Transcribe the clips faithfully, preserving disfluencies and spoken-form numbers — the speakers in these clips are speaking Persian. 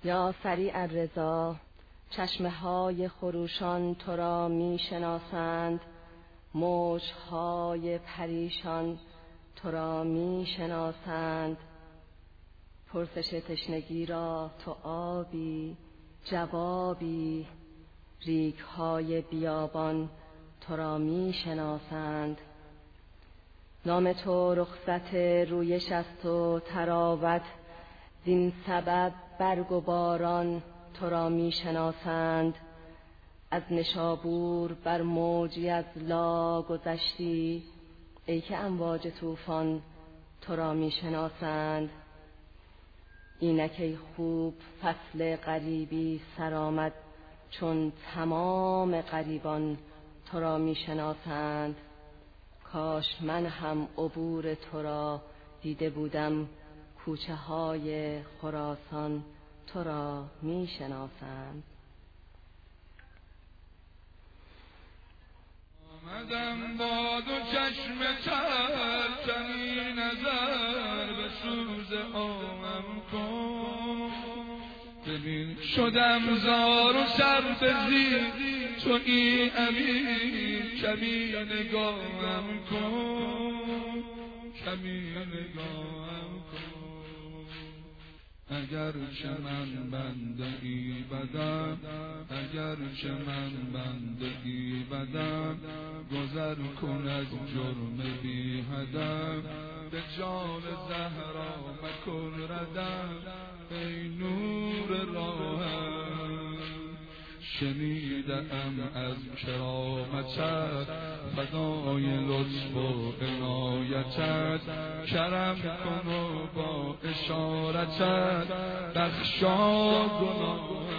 یا سریع الرضا، چشمه های خروشان تو را می شناسند، موجهای پریشان تو را می شناسند. پرسش تشنگی را تو آبی، جوابی، ریگ‌های بیابان تو را می شناسند. نام تو رخصت رویش است و تراوت، زین سبب برگ و باران تو را می شناسند. از نشابور بر موجی از لا گذشتی، ای که امواج طوفان تو را می شناسند. اینک ای خوب فصل غریبی سر آمد، چون تمام غریبان تو را می شناسند. کاش من هم عبور تو را دیده بودم، کوچه های خراسان تو را می شناسند. آمدم با دو چشم تر، کمی نظر به سوز آمم کن. ببین شدم زار و سر به زیر، تو این امیر کمی نگاهم کن، کمی نگاهم کن. اگر چه من بنده ای بدم، اگر چه من بنده ای بدم، گذر کن از جرم بی هدف، به جان زهرا مکن ردم، ای نور راهم. شنیدم از کرامتت، فدای لطف و عنایتت، کرم کن و با اشارتت بخشا گناهم.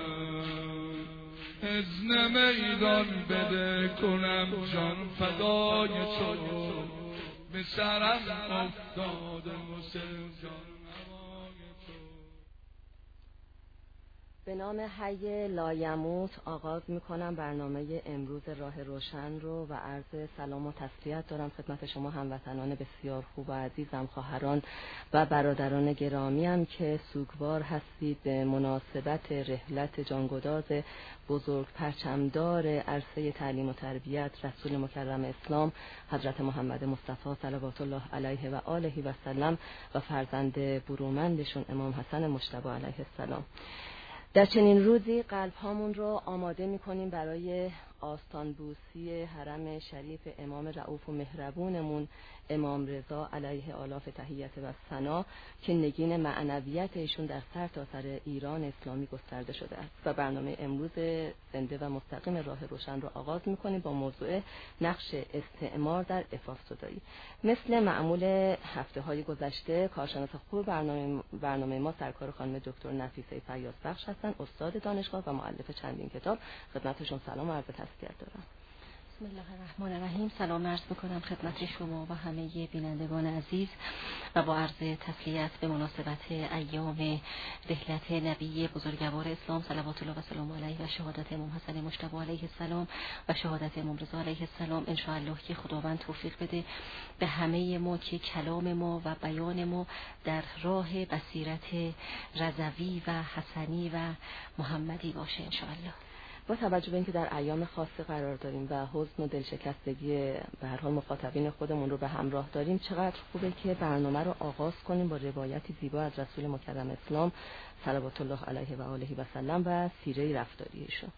اذن میدان بده کنم جان فدای تو، به سرم افتاده مسلم جان. به نام حی لایموت آغاز میکنم برنامه امروز راه روشن رو و عرض سلام و تسلیت دارم خدمت شما هموطنان بسیار خوب و عزیزم، خواهران و برادران گرامیم که سوگوار هستید به مناسبت رحلت جانگداز بزرگ پرچمدار عرصه تعلیم و تربیت رسول مکرم اسلام حضرت محمد مصطفی صلوات الله علیه و آله و سلم و فرزند برومندشون امام حسن مجتبی علیه السلام. در چنین روزی قلب هامون رو آماده می کنیم برای آستانبوسی حرم شریف امام رؤوف و مهربونمون امام رضا علیه آلاف تحیت و ثنا که نگین معنویت ایشون در سر تا سر ایران اسلامی گسترده شده است و برنامه امروز زنده و مستقیم راه روشن رو آغاز می کنیم با موضوع نقش استعمار در عفاف زدایی. مثل معمول هفته های گذشته کارشناس خوب برنامه, برنامه ما سرکار خانم دکتر نفیسه فیاض بخش هستند، استاد دانشگاه و مؤلف چندین کتاب. خدمتشون سلام و عرض تسلیت دارم. بسم الله الرحمن الرحیم. سلام عرض میکنم خدمت شما و همه بینندگان عزیز و با عرض تسلیت به مناسبت ایام رحلت نبی بزرگوار اسلام صلوات الله و سلام علیه و شهادت امام حسن مجتبی علیه السلام و شهادت امام رضا علیه السلام. ان شاء الله که خداوند توفیق بده به همه ما که کلام ما و بیان ما در راه بصیرت رضوی و حسنی و محمدی باشه ان شاء الله. با توجه به اینکه در ایام خاصی قرار داریم و حزن و دلشکستگی به هر حال مخاطبین خودمون رو به همراه داریم، چقدر خوبه که برنامه رو آغاز کنیم با روایتی زیبا از رسول مکرم اسلام صلوات الله علیه و آله و سلم و سیره رفتاری ایشون.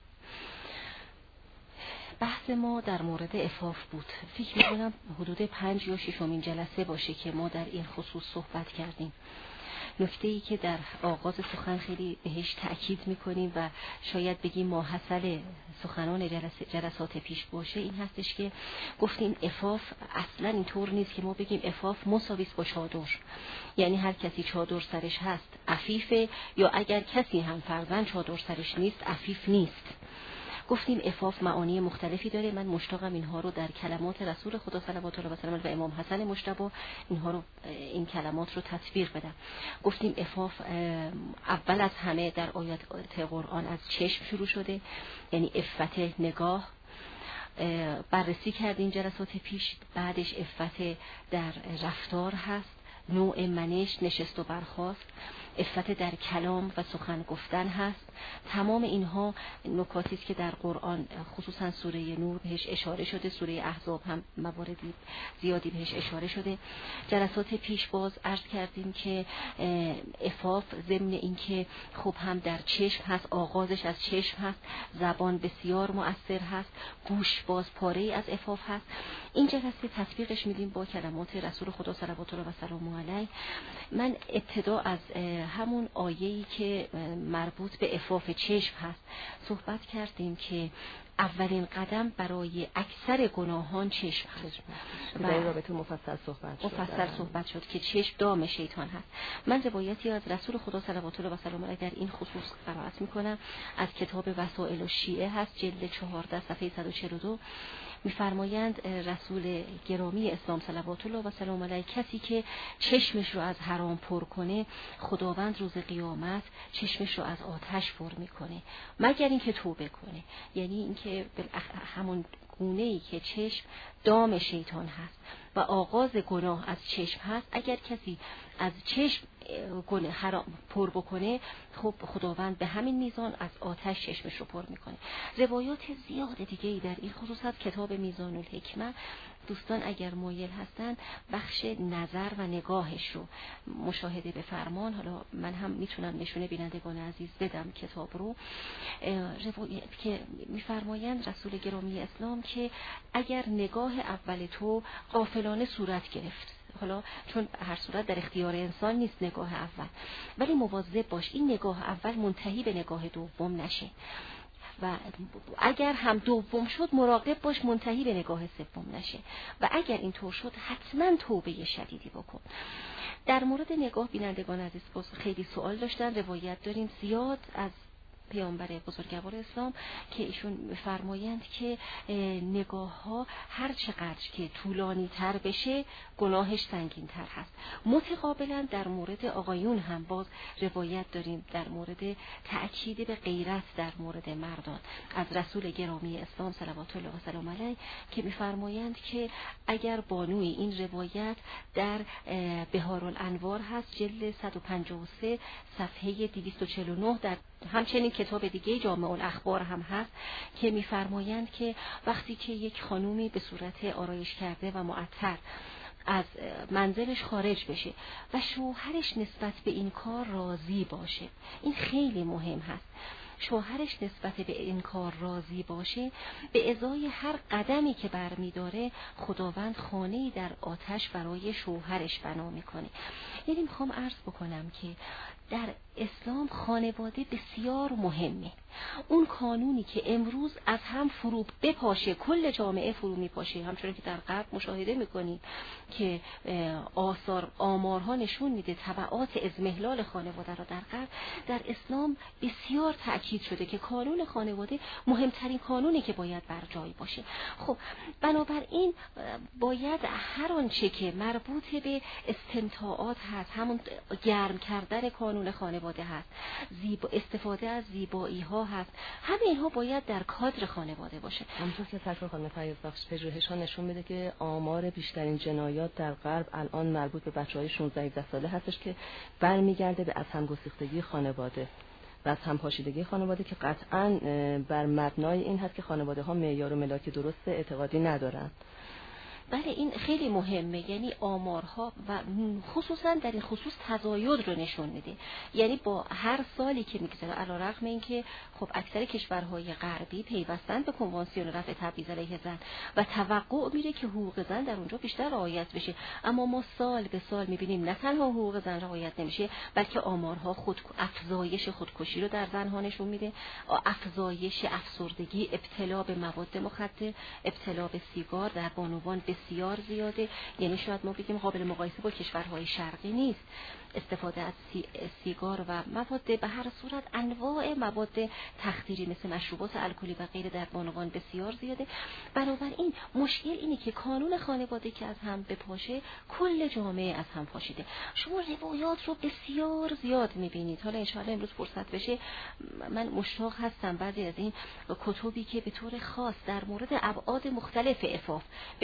بحث ما در مورد عفاف بود. فکر می‌کنم حدود پنج یا ششمین جلسه باشه که ما در این خصوص صحبت کردیم. نکته‌ای که در آغاز سخن خیلی بهش تأکید می‌کنیم و شاید بگیم ماحصل سخنان جلس جلسات پیش باشه این هستش که گفتیم عفاف اصلا اینطور نیست که ما بگیم عفاف مساوی است با چادر، یعنی هر کسی چادر سرش هست عفیفه، یا اگر کسی هم فرضاً چادر سرش نیست عفیف نیست. گفتیم عفاف معانی مختلفی داره. من مشتاقم اینها رو در کلمات رسول خدا صلوات الله و سلامه و امام حسن مجتبی اینها رو این کلمات رو تطبیق بدم. گفتیم عفاف اول از همه در آیات قرآن از چشم شروع شده، یعنی عفت نگاه بررسی کردیم جلسات پیش. بعدش عفت در رفتار هست، نوع منش، نشست و برخاست. عفت در کلام و سخن گفتن هست. تمام اینها نکاتی است که در قرآن خصوصا سوره نور بهش اشاره شده، سوره احزاب هم مواردی زیادی بهش اشاره شده. جلسات پیش باز عرض کردیم که عفاف ضمن این که خب هم در چشم هست، آغازش از چشم هست، زبان بسیار مؤثر هست، گوش باز پاره از عفاف هست. این جلسه تطبیقش میدیم با کلمات رسول خدا صلوات الله و سلام علیه. من ابتدا از همون آیه‌ای که مربوط به عفاف چشم هست صحبت کردیم که اولین قدم برای اکثر گناهان چشم هست. در این رابطه مفصل صحبت شد. مفصل صحبت شد که چشم دام شیطان هست. من روایتی از رسول خدا صلوات الله و سلام علیه در این خصوص قرائت میکنم. از کتاب وسائل الشیعه هست، جلد چهارده صفحه صد و چهل و دو. می‌فرمایند رسول گرامی اسلام صلوات الله و سلام علیه کسی که چشمش رو از حرام پر کنه، خداوند روز قیامت چشمش رو از آتش پر میکنه مگر اینکه توبه کنه. یعنی اینکه همون گونه‌ای که چشم دام شیطان هست و آغاز گناه از چشم هست، اگر کسی از چشم گناه حرام پر بکنه، خب خداوند به همین میزان از آتش چشمش رو پر میکنه. روایات زیاد دیگه‌ای در این خصوص از کتاب میزان الحکمه، دوستان اگر مایل هستن بخش نظر و نگاهش رو مشاهده بفرمان. حالا من هم میتونم نشونه بینندگان عزیز بدم کتاب رو، روایت که میفرمایند رسول گرامی اسلام که اگر نگاه اول تو غافلانه صورت گرفت، حالا چون هر صورت در اختیار انسان نیست نگاه اول، ولی مواظب باش این نگاه اول منتهی به نگاه دوم نشه، و اگر هم دوم شد مراقب باش منتهی به نگاه سوم نشه، و اگر اینطور شد حتما توبه شدیدی بکن. در مورد نگاه بینندگان عزیز خیلی سوال داشتن. روایت داریم زیاد از پیامبر بزرگوار اسلام که ایشون فرمایند که نگاه ها هر چقدر که طولانی تر بشه گناهش سنگین تر هست. متقابلا در مورد آقایون هم باز روایت داریم در مورد تأکید به غیرت در مورد مردان از رسول گرامی اسلام صلوات الله و سلام علیه که میفرمایند که اگر بانوی این روایت در بهارالانوار هست، جلد صد و پنجاه و سه صفحه دویست و چهل و نه، در همچنین کتاب دیگه جامع الاخبار هم هست که میفرمایند که وقتی که یک خانومی به صورت آرایش کرده و معطر از منزلش خارج بشه و شوهرش نسبت به این کار راضی باشه، این خیلی مهم هست، شوهرش نسبت به این کار راضی باشه، به ازای هر قدمی که برمیداره خداوند خانه‌ای در آتش برای شوهرش بنا میکنه. یعنی میخوام عرض بکنم که در اسلام خانواده بسیار مهمه. اون قانونی که امروز از هم فرو بپاشه، کل جامعه فرو میپاشه، همچنین که در غرب مشاهده میکنیم که آثار آمارها نشون میده تبعات اضمحلال خانواده را در غرب، در اسلام بسیار تأکید شده که قانون خانواده مهمترین قانونی که باید بر جای باشه. خب بنابراین باید هر آنچه که مربوط به استمتاعات هست، همون گرم کردن قانون خانواده هست، زیبا استفاده از زیبایی ها هست، همه اینها باید در کادر خانواده باشه. همونطور که سرکار خانم فیاضبخش پژوهش‌ها نشون میده که آمار بیشترین جنایات در غرب الان مربوط به بچه‌های شانزده هفده ساله هستش که برمیگرده به از هم گسیختگی خانواده و از هم پاشیدگی خانواده که قطعاً بر مبنای این هست که خانواده ها معیار و ملاک درست اعتقادی ندارن. بله این خیلی مهمه، یعنی آمارها و خصوصا در این خصوص تزاید رو نشون میده. یعنی با هر سالی که میگذره، علیرغم اینکه خب اکثر کشورهای غربی پیوستن به کنوانسیون رفع تبعیض علیه زن و توقع میره که حقوق زن در اونجا بیشتر رعایت بشه، اما ما سال به سال میبینیم نه تنها حقوق زن رعایت نمیشه، بلکه آمارها خود افزایش خودکشی رو در زنها نشون میده، افزایش افسردگی، ابتلا به مواد مخدر، ابتلا به سیگار در بانوان بسیار زیاده. یعنی شاید ما بگیم قابل مقایسه با کشورهای شرقی نیست. استفاده از سی، سیگار و مواد به هر صورت انواع مواد تخدیری مثل مشروبات الکلی و غیره در بانوان بسیار زیاده. بنابراین مشکل اینه که قانون خانواده که از هم بپاشه کل جامعه از هم پاشیده. شما روایات رو بسیار زیاد میبینید. حالا انشاءالله امروز فرصت بشه من مشتاق هستم بعضی از این کتبی که به طور خاص در مورد ابعاد مختلف عفاف بهش اشاره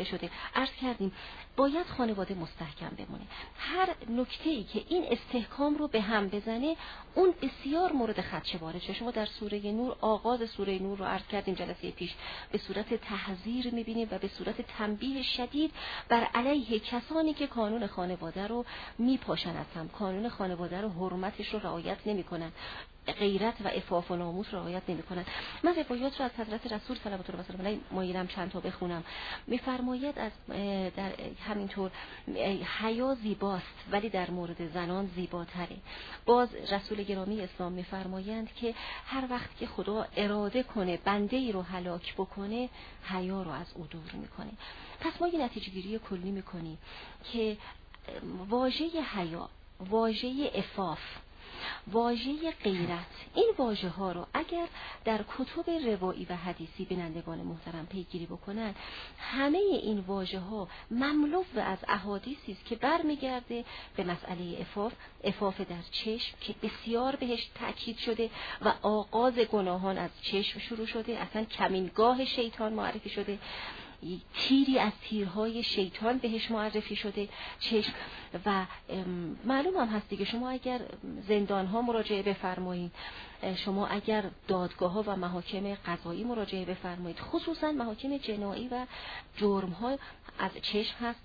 شده. عرض کردیم باید خانواده مستحکم بمونه. هر نکته‌ای که این استحکام رو به هم بزنه اون بسیار مورد خدشه وارد شه. شما در سوره نور آغاز سوره نور رو عرض کردیم جلسه پیش، به صورت تحذیر می‌بینیم و به صورت تنبیه شدید بر علیه کسانی که قانون خانواده رو میپاشن، از هم قانون خانواده رو حرمتش رو رعایت نمی‌کنن، غیرت و عفاف و ناموس رعایت نمی‌کنن. من روایات رو از حضرت رسول صلی الله علیه و سلم علیه مایلم چند تا بخونم. می‌فرماید از در همینطور حیا زیباست ولی در مورد زنان زیباتره. باز رسول گرامی اسلام می‌فرمایند که هر وقت که خدا اراده کنه بنده‌ای رو هلاک بکنه حیا رو از او دور می‌کنه. پس ما یه نتیجه‌گیری کلی می‌کنیم که واژه حیا، واژه عفاف، واژه غیرت، این واژه ها رو اگر در کتب روایی و حدیثی بینندگان محترم پیگیری بکنن، همه این واژه ها مملو از احادیثی است که برمیگرده به مسئله عفاف، عفاف در چشم که بسیار بهش تاکید شده و آغاز گناهان از چشم شروع شده، اصلا کمینگاه شیطان معرفی شده، تیری از تیرهای شیطان بهش معرفی شده چشم. و معلوم هم هست دیگه، شما اگر زندان ها مراجعه بفرمایید، شما اگر دادگاه ها و محاکم قضایی مراجعه بفرمایید، خصوصا محاکم جنایی و جرم ها از چشم هست.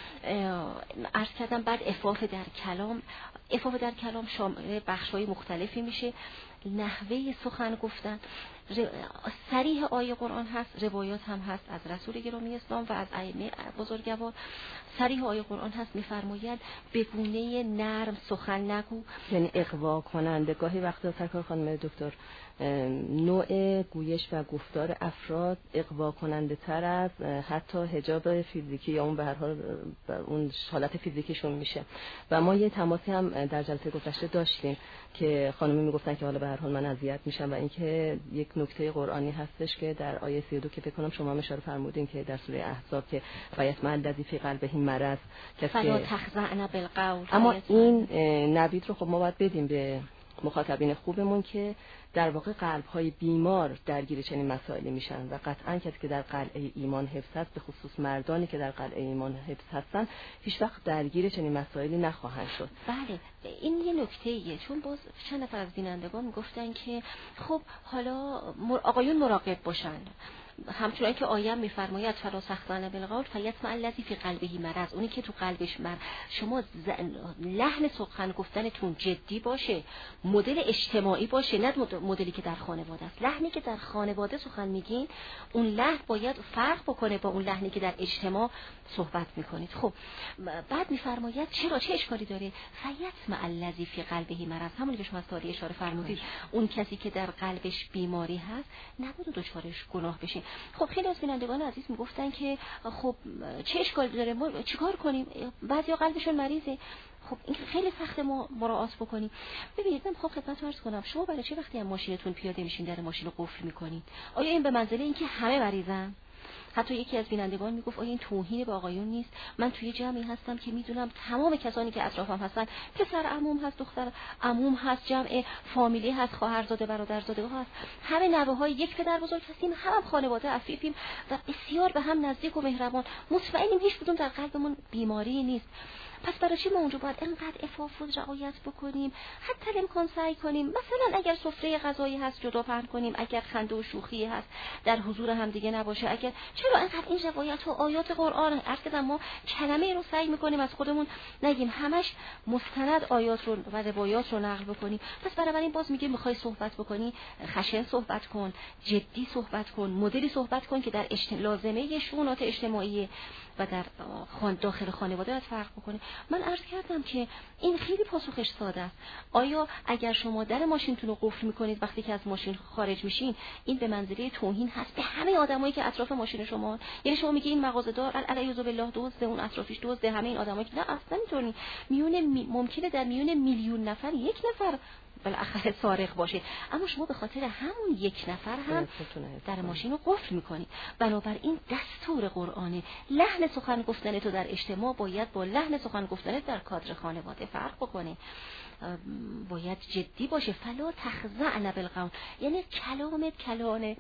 عرض کردم بعد عفاف در کلام، عفاف در کلام شامل بخش‌های مختلفی میشه، نحوه سخن گفتن، صریح آیه قرآن هست، روایات هم هست از رسول گرامی اسلام و از ائمه بزرگوار. صریح آیه قرآن هست می‌فرماید به گونه نرم سخن نگو، یعنی اغوا کننده. گاهی وقتا سرکار خانم دکتر نوع گویش و گفتار افراد اغوا کننده تر از حتی حجاب فیزیکی یا اون به هر حال اون حالت فیزیکیشون میشه. و ما یه تماسی هم در جلسه گذشته داشتیم که خانمی میگفتن که حالا به هر حال من اذیت میشم و اینکه یک نکته قرآنی هستش که در آیه سی و دو که فکر کنم شما هم اشاره فرمودین که در سوره احزاب که فیت مع الذی فی قلبه مرض فلا تخضعن بالقول. اما این نوید رو خب ما باید بدیم به مخاطبین خوبمون که در واقع قلب‌های بیمار درگیر چنین مسائلی میشن و قطعاً کسی که در قلعه ایمان حفظ هست، به خصوص مردانی که در قلعه ایمان حفظ هستن، هیچ وقت درگیر چنین مسائلی نخواهند شد. بله این یه نکته‌ایه، چون باز چند نفر از بینندگان میگفتن که خب حالا آقایون مراقب باشن، همچنان که آیه میفرماید فلا تخضعن بالقول فیطمع الذی فی قلبه مرض، اونی که تو قلبش مرض. شما لحن سخن گفتنتون جدی باشه، مدل اجتماعی باشه، نه مدلی که در خانواده است. لحنی که در خانواده سخن میگین اون لحن باید فرق بکنه با اون لحنی که در اجتماع صحبت میکنید. خب بعد میفرماید چرا، چه اشکالی داره؟ فیطمع الذی فی قلبه مرض، همونی که شما از تاریخ اشاره فرمودید، اون کسی که در قلبش بیماری هست نباید دوچارش گناه بشه. خب خیلی از بینندگان عزیز میگفتن که خب چه اشکالی داره، ما چیکار کنیم؟ بعضیا قلبشون مریضه. خب این خیلی سخت ما مراعات بکنیم. ببینید من خب خدمتتون عرض کنم، شما برای چه وقتی از ماشینتون پیاده میشین در ماشین رو قفل میکنید؟ آیا این به منزله این که همه مریضن؟ حتی یکی از بینندگان میگفت آیا این توهین به آقایون نیست؟ من توی جمعی هستم که میدونم تمام کسانی که اطرافم هستن، پسر عموم هست، دختر عموم هست، جمع فامیلی هست، خواهرزاده برادرزاده ها هست، همه نوه‌های یک پدر بزرگ هستیم، هم خانواده عفیفیم و بسیار به هم نزدیک و مهربان. مطمئنیم هیچ کدوم در قلبمون بیماری نیست. پس برای چی ما اونجا باید اینقدر عفاف و رعایت بکنیم؟ حتی امکان سعی کنیم مثلا اگر سفره غذایی هست جدا پهن کنیم، اگر خنده و شوخی هست در حضور هم دیگه نباشه. اگر چرا اینقدر این روایت و آیات قرآن عرض ما کلمه رو سعی میکنیم از خودمون نگیم، همش مستند آیات رو و روایات رو نقل بکنیم. پس بنابراین باز میگه میخوای صحبت بکنی خشن صحبت کن، جدی صحبت کن، مدلی صحبت کن که در اجت... لازمه شؤونات اجتماعی و در خان داخل خانواده فرق بکنه. من عرض کردم که این خیلی پاسخش ساده است. آیا اگر شما در ماشینتون رو قفل میکنید وقتی که از ماشین خارج میشین، این به منزله توهین هست به همه آدمایی که اطراف ماشین شما؟ یعنی شما میگی این مغازه‌دار علیه بالله دزد، اون اطرافیش دزد، همه این آدمایی که نه اصلا اینطوری میونه می... ممکنه در میون میلیون نفر یک نفر بالاخره سارق باشه، اما شما به خاطر همون یک نفر هم در ماشین رو قفل میکنی. بنابراین دستور قرآنه لحن سخن گفتن تو در اجتماع باید با لحن سخن گفتن در کادر خانواده فرق بکنه، باید جدی باشه. فلا تخضعن بالقول، یعنی کلامت کلام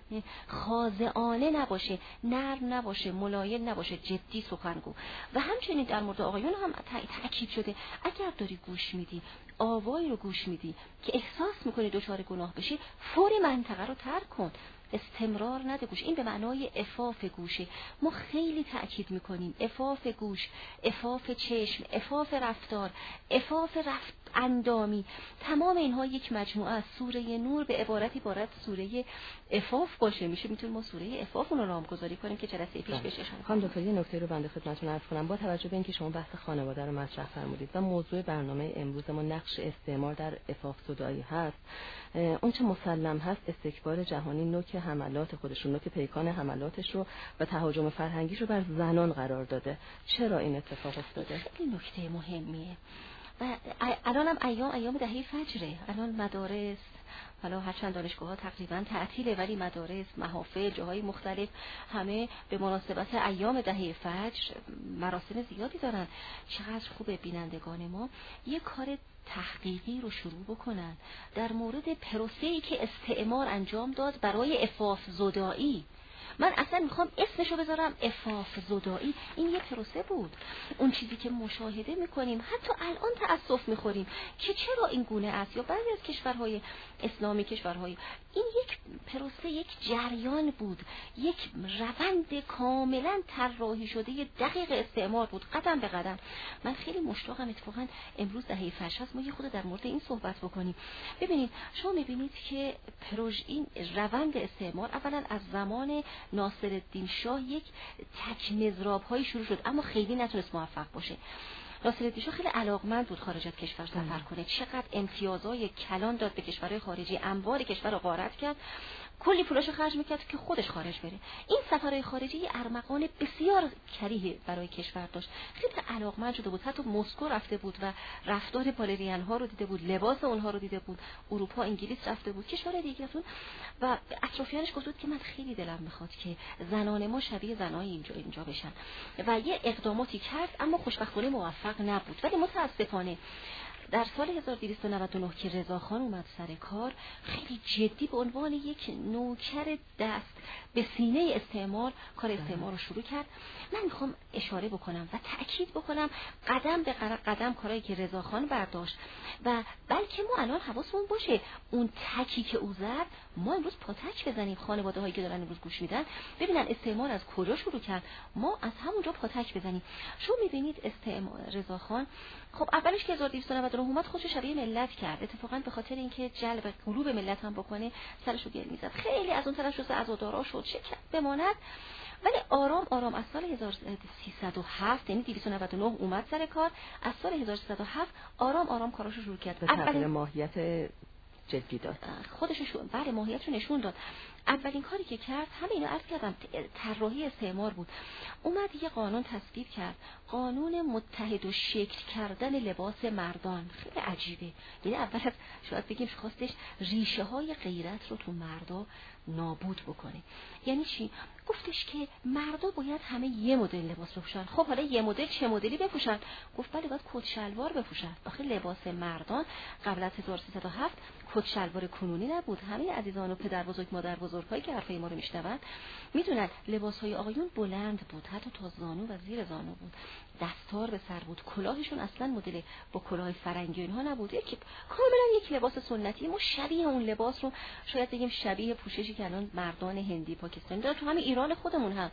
خاضعانه نباشه، نرم نباشه، ملایم نباشه، جدی سخنگو. و همچنین در مورد آقایون هم تأکید شده اگر داری گوش میدی، آوایی رو گوش میدی که احساس میکنی دچار گناه بشی، فوری منطقه رو ترک کن، استمرار نده گوش. این به معنای عفاف گوشه. ما خیلی تأکید میکنیم عفاف گوش، عفاف چشم، عفاف رفتار، عفاف رفت اندامی، تمام اینها یک مجموعه از سوره نور به عبارتی بارد سوره عفاف باشه. میشه میتونیم ما سوره عفاف اون رو نامگذاری کنیم که جلسه پیش بشه. خانم دکتر یه نکته رو بنده خدمتتون عرض کنم. با توجه به اینکه شما بحث خانواده رو مطرح فرمودید و موضوع برنامه امروز ما نقش استعمار در عفاف زدایی هست، اون چه مسلم هست استکبار جهانی نوک حملات خودشون، نوک پیکان حملاتش رو و تهاجم فرهنگیش رو بر زنان قرار داده. چرا این اتفاق افتاده؟ خیلی نکته مهمیه. و الان هم ایام ایام دهه فجره، الان مدارس، حالا هرچند دانشگاه ها تقریبا تعطیله، ولی مدارس، محافل، جاهای مختلف همه به مناسبت ایام دهه فجر مراسم زیادی دارن. چقدر خوبه بینندگان ما یک کار تحقیقی رو شروع بکنن در مورد پروسه‌ای که استعمار انجام داد برای عفاف زدایی. من اصلا میخوام اسمشو بذارم عفاف زدایی. این یه پروسه بود. اون چیزی که مشاهده میکنیم حتی الان تأسف میخوریم که چرا این گونه است، یا بعضی از کشورهای اسلامی، کشورهای، این یک پروسه، یک جریان بود، یک روند کاملا طراحی شده دقیق استعمار بود، قدم به قدم. من خیلی مشتاقم اتفاقا امروز دهه فجر هست ما یه خود در مورد این صحبت بکنیم. ببینید شما میبینید که پروژه، این روند استعمار اولا از زمان ناصرالدین شاه یک تک مضراب هایی شروع شد، اما خیلی نتونست موفق باشه. ناصرالدین شاه خیلی علاقمند بود خارج از کشور سفر کنه، چقدر امتیازهای کلان داد به کشورهای خارجی، اموال کشور رو غارت کرد، کلی پولاشو خرج میکرد که خودش خارج بره. این سفرهای خارجی ارمغان بسیار کریه برای کشور داشت. خیلی علاقمند شده بود، حتی مسکو رفته بود و رفتار بالرین ها رو دیده بود، لباس اونها رو دیده بود، اروپا، انگلیس رفته بود، کشور دیگه‌تون، و اطرافیانش گفت بود که من خیلی دلم میخواد که زنان ما شبیه زنای اینجا اینجا بشن، و یه اقداماتی کرد اما خوشبختانه موفق نبود. ولی متاسفانه در سال هزار و دویست و نود و نه که رضاخان اومد سر کار، خیلی جدی به عنوان یک نوکر دست به سینه استعمار کار استعمار رو شروع کرد. من میخوام اشاره بکنم و تأکید بکنم قدم به قدم کارایی که رضاخان برداشت، و بلکه ما الان حواسمون باشه اون تکی که او زد ما امروز پاتک بزنیم. خانواده هایی که دارن امروز گوش میدن ببینن استعمار از کجا شروع کرد، ما از همونجا پاتک بزنیم. شما میبینید استعمار رضاخان، خب اولش که هزار و دویست و نود و نه اومد خودشو شبیه ملت کرد، اتفاقا به خاطر اینکه جلب قلوب ملت هم بکنه سرشو گیر میزد، خیلی از اون طرف شد عزادارا شد چه بماند. ولی آرام آرام از سال هزار و سیصد و هفت یعنی دویست و نود و نه اومد سر کار، از سال هزار و سیصد و هفت آرام آرام کاراشو شروع کرد، به تغییر ماهیت جدی داد، خودشو شو بله ماهیت رو نشون داد. اولین کاری که کرد همه اینو عرض کردم طراحی استعمار بود. اومد یه قانون تصویب کرد، قانون متحد و شکل کردن لباس مردان. خیلی عجیبه، یعنی اول از شاید بگیم خواستش ریشه های غیرت رو تو مردا نابود بکنه. یعنی چی؟ گفتش که مردا باید همه یه مدل لباس بپوشن. خب حالا یه مدل چه مدلی بپوشن؟ گفت بله باید کت شلوار بپوشن. آخه لباس مردان قبل از هزار و سیصد و هفت کت شلوار کنونی نبود. همه عزیزان و پدر بزرگ مادر بزرگایی که حرفای ما رو میشنون میدونن لباسهای آقایون بلند بود، حتی تا زانو و زیر زانو بود، دستار به سر بود، کلاهشون اصلا مدل با کلاه فرنگی اینها نبود، یک کاملا یک لباس سنتی. ما شبیه اون لباس رو شاید بگیم شبیه پوششی که الان مردان هندی پاکستانی دارن تو همین ایران خودمون هم،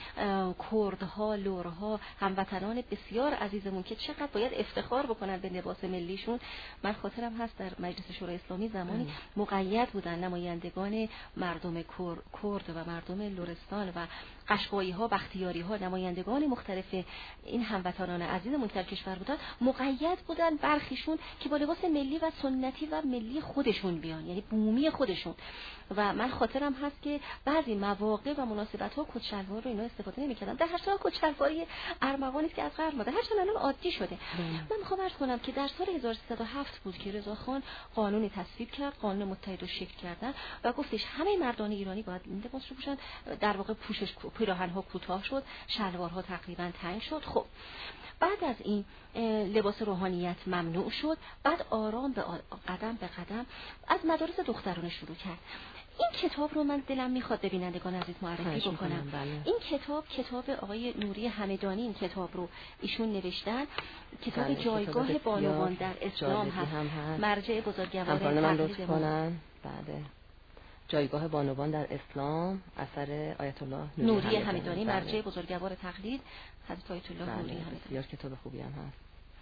کردها، لورها، هموطنان بسیار عزیزمون که چقدر باید افتخار بکنن به لباس ملیشون. من خاطرم هست در مجلس شورای اسلامی زمانی مقید بودن نمایندگان مردم مردم کرد و مردم لرستان و قشقایی ها، بختیاری ها، نمایندگان مختلف این هموطنان عزیزمون در کشور بودن، مقید بودن برخیشون که با لباس ملی و سنتی و ملی خودشون بیان، یعنی بومی خودشون. و من خاطرم هست که بعضی مواقع و مناسبت ها کت شلوار رو اینا استفاده نمی‌کردن. در هر صورت کت شلواری ارمغانی است که از قرن ماده هرچند الان عادی شده. من می‌خوام عرض کنم که در سال هزار و سیصد و هفت بود که رضاخان قانونی تصویب کرد، قانون متحد رو شکل کردن و گفتش همه مردان ایرانی باید این لباس رو بپوشن. در واقع پوشش پیراهن‌ها کوتاه شد، شلوارها تقریباً تنگ شد. خب بعد از این لباس روحانیت ممنوع شد. بعد آرام به قدم به قدم از مدارس دخترانه شروع کرد. این کتاب رو من دلم میخواد ببینندگان عزیز معرفی بکنم. بله. این کتاب کتاب آقای نوری همدانی، این کتاب رو ایشون نوشتن. کتاب بله. جایگاه کتاب بانوان در اسلام هست. هم هست. مرجع بزرگوار تقلید تقلید ما. بله. جایگاه بانوان در اسلام، اثر آیت الله نوری, نوری همدانی، همدانی. مرجع بله. بزرگوار تقلید حضرت آیت الله بله. نوری همدانی. بسیار کتاب خوبی هم هست.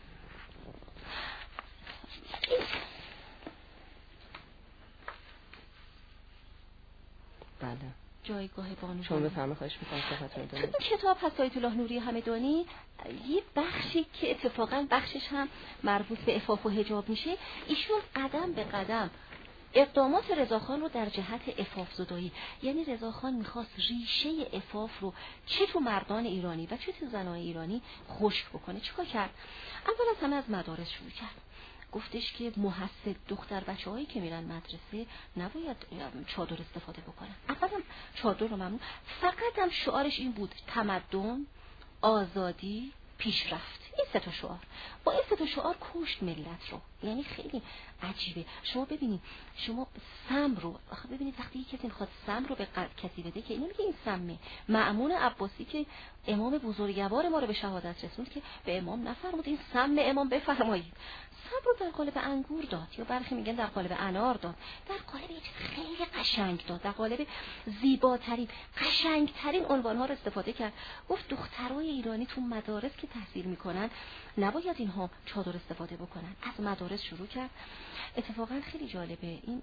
بله. جایگاه بانوان. شما بفرمایید، خواهش می‌کنم صحبتتون رو دارید. این کتاب هست آیت الله نوری همدانی. یه بخشی که اتفاقا بخشش هم مربوط به عفاف و حجاب میشه، ایشون قدم به قدم اقدامات رضاخان رو در جهت عفاف زدایی، یعنی رضاخان میخواست ریشه عفاف رو چه تو مردان ایرانی و چه تو زنان ایرانی خشک بکنه. چیکار کرد؟ اول از همه از مدارس شروع کرد. گفتش که محصل دختر بچه‌هایی که میرن مدرسه نباید چادر استفاده بکنن. اولا چادر رو ممنوع. فقط هم شعارش این بود: تمدن، آزادی، پیشرفت. این سه تا شعار. با این سه تا شعار کشت ملت رو. یعنی خیلی عجیبه. شما ببینید، شما سم رو آخه ببینید وقتی یکی کسی میخواد سم رو به کسی بده که اینو میگه این سمه. مأمون عباسی که امام بزرگوار ما رو به شهادت رسوند که به امام نفرمود این سم امام بفرمایید. سم رو در قالب انگور داد، یا برخی میگن در قالب انار داد، در قالب یه چیز خیلی قشنگ داد، در قالب زیباترین قشنگترین عنوان‌ها رو استفاده کرد. گفت دخترای ایرانی تو مدارس که تحصیل میکنن نباید اینها چادر استفاده بکنن. از مدارس شروع کرد. اتفاقا خیلی جالبه، این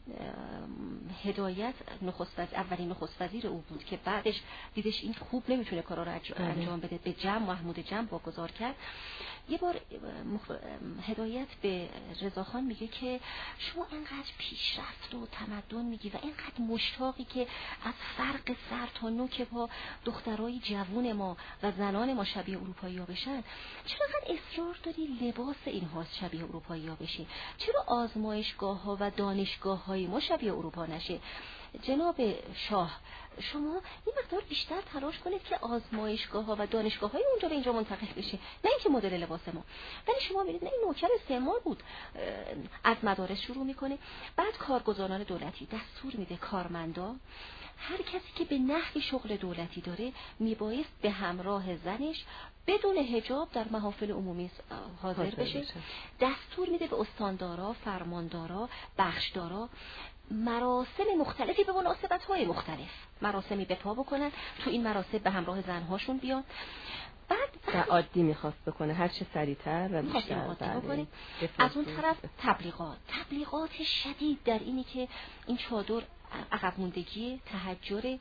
هدایت نخست وزیر، اولین نخست وزیر او بود که بعدش دیدش این خوب نمیتونه کارا رو انجام بده، به جمع محمود جمع واگذار کرد. یه بار هدایت به رضاخان میگه که شما اینقدر پیشرفت و تمدن میگی و اینقدر مشتاقی که از فرق سر تا نوک پا دخترای جوون ما و زنان ما شبیه اروپایی‌ها بشن، چرا اینقدر اصرار داری لباس اینها شبیه اروپایی‌ها بشه؟ چرا آزمایشگاه‌ها و دانشگاه‌های ما شبیه اروپا نشه؟ جناب شاه، شما این مقدار بیشتر تلاش کنید که آزمایشگاه‌ها و دانشگاه‌های اونجا به اینجا منتقل بشه، نه اینکه مدل لباس ما. ولی شما می‌بینید نه، این نوکر استعمار بود. از مدارس شروع می‌کنه. بعد کارگزاران دولتی دستور میده کارمندا هر کسی که به نحو شغل دولتی داره میبایست به همراه زنش بدون حجاب در محافل عمومی حاضر بشه. دستور میده به استاندارا، فرماندارا، بخشدارا مراسم مختلفی به مناسبت‌های مختلف مراسمی به پا بکنن، تو این مراسم به همراه زنهاشون بیان. بعد عادی میخواست بکنه، هر چه سریعتر و بیشتر بکنه. از اون طرف تبلیغات تبلیغات شدید در اینی که این چادر عقب موندگی، تحجر،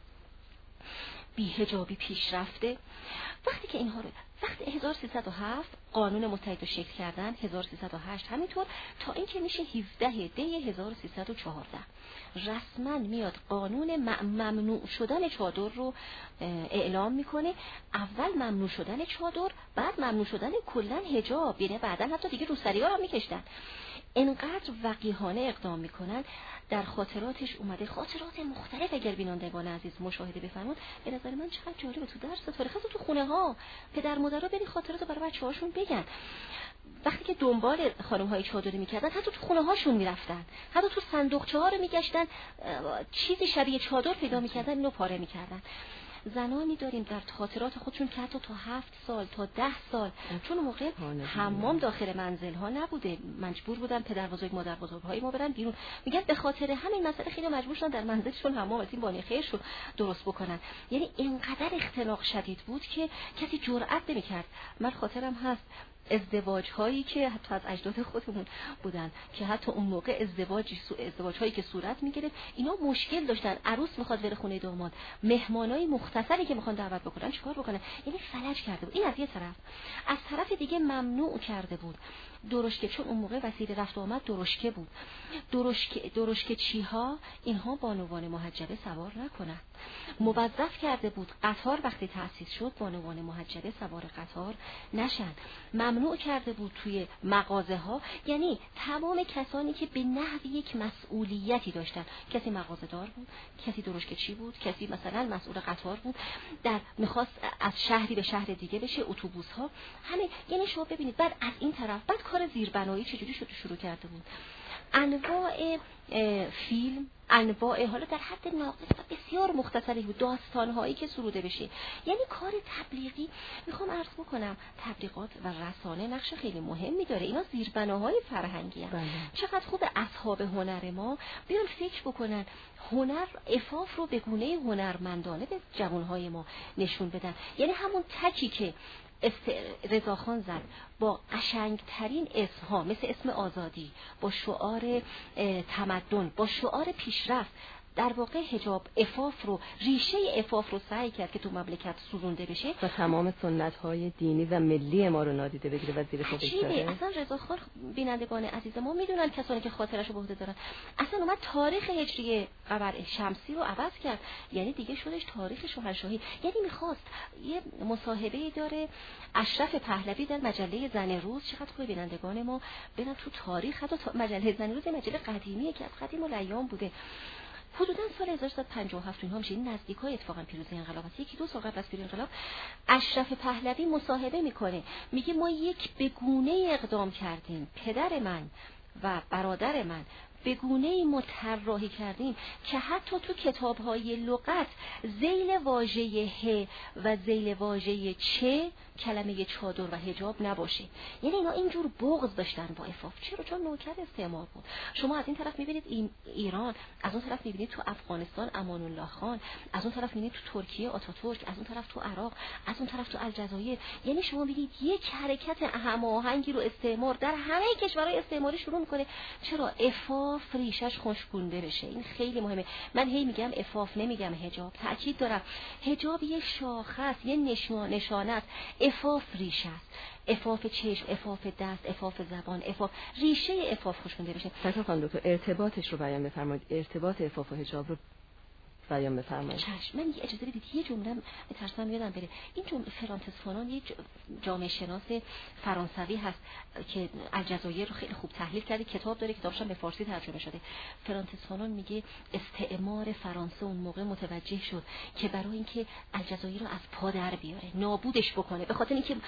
بی‌حجابی پیشرفته. وقتی که اینها رو وقتی هزار و سیصد و هفت قانون متحد رو شکل کردن، هزار و سیصد و هشت همینطور تا اینکه میشه هفده دی هزار و سیصد و چهارده رسما میاد قانون ممنوع شدن چادر رو اعلام میکنه. اول ممنوع شدن چادر، بعد ممنوع شدن کلا حجاب، یعنی بعدا حتی دیگه روسری‌ها هم میکشتن. اینقدر وقیحانه اقدام میکنن. در خاطراتش اومده، خاطرات مختلف اگر بینندگان عزیز مشاهده بفرمون، به نظر من چقدر جالبه. تو درس تاریخ تو خونه ها پدر مادرها برین خاطراتو برای بچه‌هاشون بگن. وقتی که دنبال خانم‌های چادری میکردن، حتی تو خونه هاشون میرفتن، حتی تو صندوقچه‌ها رو میگشتن، چیزی شبیه چادر پیدا میکردن، اینو پاره میکردن. زنانی داریم در خاطرات خودشون که حتی تا هفت سال تا ده سال، چون موقع حمام داخل منزل ها نبوده، مجبور بودن پدر بزرگ مادر بزرگ های ما برن بیرون. میگن به خاطر همین مسئله خیلی مجبور شدن در منزلشون حمام از این بانی خیرشون درست بکنن. یعنی اینقدر اختناق شدید بود که کسی جرئت نمی‌کرد. من خاطرم هست ازدواج هایی که حتی از اجداد خودمون بودن که حتی اون موقع ازدواج ازدواج هایی که صورت میگرفت اینا مشکل داشتن. عروس میخواد بره خونه داماد، مهمانای مختصری که میخوان دعوت بکنن چیکار بکنن؟ یعنی فلج کرده بود. این از یه طرف. از طرف دیگه ممنوع کرده بود درشکه، چون اون موقع وسیله رفت و آمد درشکه بود. درشکه درشکه چیها اینها بانوان محجبه سوار نکنن. موظف کرده بود قطار وقتی تأسیس شد بانوان محجبه سوار قطار نشن. ممنوع کرده بود توی مغازه ها، یعنی تمام کسانی که به نحوی یک مسئولیتی داشتن، کسی مغازه دار بود، کسی درشکه چی بود، کسی مثلا مسئول قطار بود، در میخواست از شهری به شهر دیگه بشه، اتوبوس ها همه. یعنی شما ببینید بعد از این طرف بعد کار زیربنایی چجوری شد شروع کرده بود. انواع فیلم، انواع حالا در حد ناقص و بسیار مختصری بود، داستان‌هایی که سروده بشه. یعنی کار تبلیغی. میخوام عرض بکنم تبلیغات و رسانه نقش خیلی مهمی داره. اینا زیربناهای فرهنگی هستند. چقدر خوب اصحاب هنر ما بیان فکر بکنن هنر عفاف رو به گونه هنرمندانه به جوانهای ما نشون بدن. یعنی همون تکی که رضاخان زد با قشنگترین اسمها مثل اسم آزادی، با شعار تمدن، با شعار پیشرفت، در واقع حجاب عفاف رو، ریشه عفاف رو سعی کرد که تو مملکت سوزونده بشه و تمام سنت‌های دینی و ملی ما رو نادیده بگیره و زیر پا بگذاره. اصلا رضاخان بینندگان عزیز ما میدونن کسانی که خاطرشو به عهده دارن، اصلا اومد تاریخ هجری قمر شمسی رو عوض کرد. یعنی دیگه شدش تاریخ شوهرشاهی. یعنی میخواست یه مصاحبه‌ای داره اشرف پهلوی در مجله زن روز، چقدر خوب بینندگان ما برن تو تاریخ. حتی مجله زن روز مجله قدیمیه که از قدیم الایام بوده، حدوداً سال هزار و سیصد و پنجاه و هفت اینها میشه، این نزدیکای اتفاقا پیروزی انقلاب است. یکی دو سال قبل از پیروزی انقلاب اشرف پهلوی مصاحبه میکنه، میگه ما یک بگونه اقدام کردیم، پدر من و برادر من به گونه‌ای مطرحی کردیم که حتی تو کتاب‌های لغت ذیل واژه ه و ذیل واژه چه کلمه چادر و حجاب نباشه. یعنی اینا اینجور بغض داشتن با عفاف. چرا؟ چون نوکر استعمار بود. شما از این طرف می‌بینید این ایران، از اون طرف می‌بینید تو افغانستان امان الله خان، از اون طرف می‌بینید تو ترکیه آتاتورک، از اون طرف تو عراق، از اون طرف تو الجزایر. یعنی شما می‌بینید یک حرکت هماهنگی رو استعمار در همه کشورهای استعماری شروع می‌کنه. چرا؟ عفاف ریشش خشکونده بشه. این خیلی مهمه. من هی میگم عفاف، نمیگم حجاب. تأکید دارم حجاب یه شاخه است، یه نشانه نشانه است. عفاف ریشه است. عفاف چشم، عفاف دست، عفاف زبان، عفاف ریشه عفاف خشکونده بشه. سرکار خانم دکتر ارتباطش رو بیان بفرمایید. ارتباط عفاف و حجاب رو بیان بفرمایید. چشم. من یه اجازه بدید یه جمله میترسم یادم بره. این جمله فرانتس فانون یه جامعه شناس فرانسوی هست که الجزایر رو خیلی خوب تحلیل کرده، کتاب داره، کتابش هم به فارسی ترجمه شده. فرانتس فانون میگه استعمار فرانسه اون موقع متوجه شد که برای اینکه الجزایر رو از پا در بیاره، نابودش بکنه، به خاطر اینکه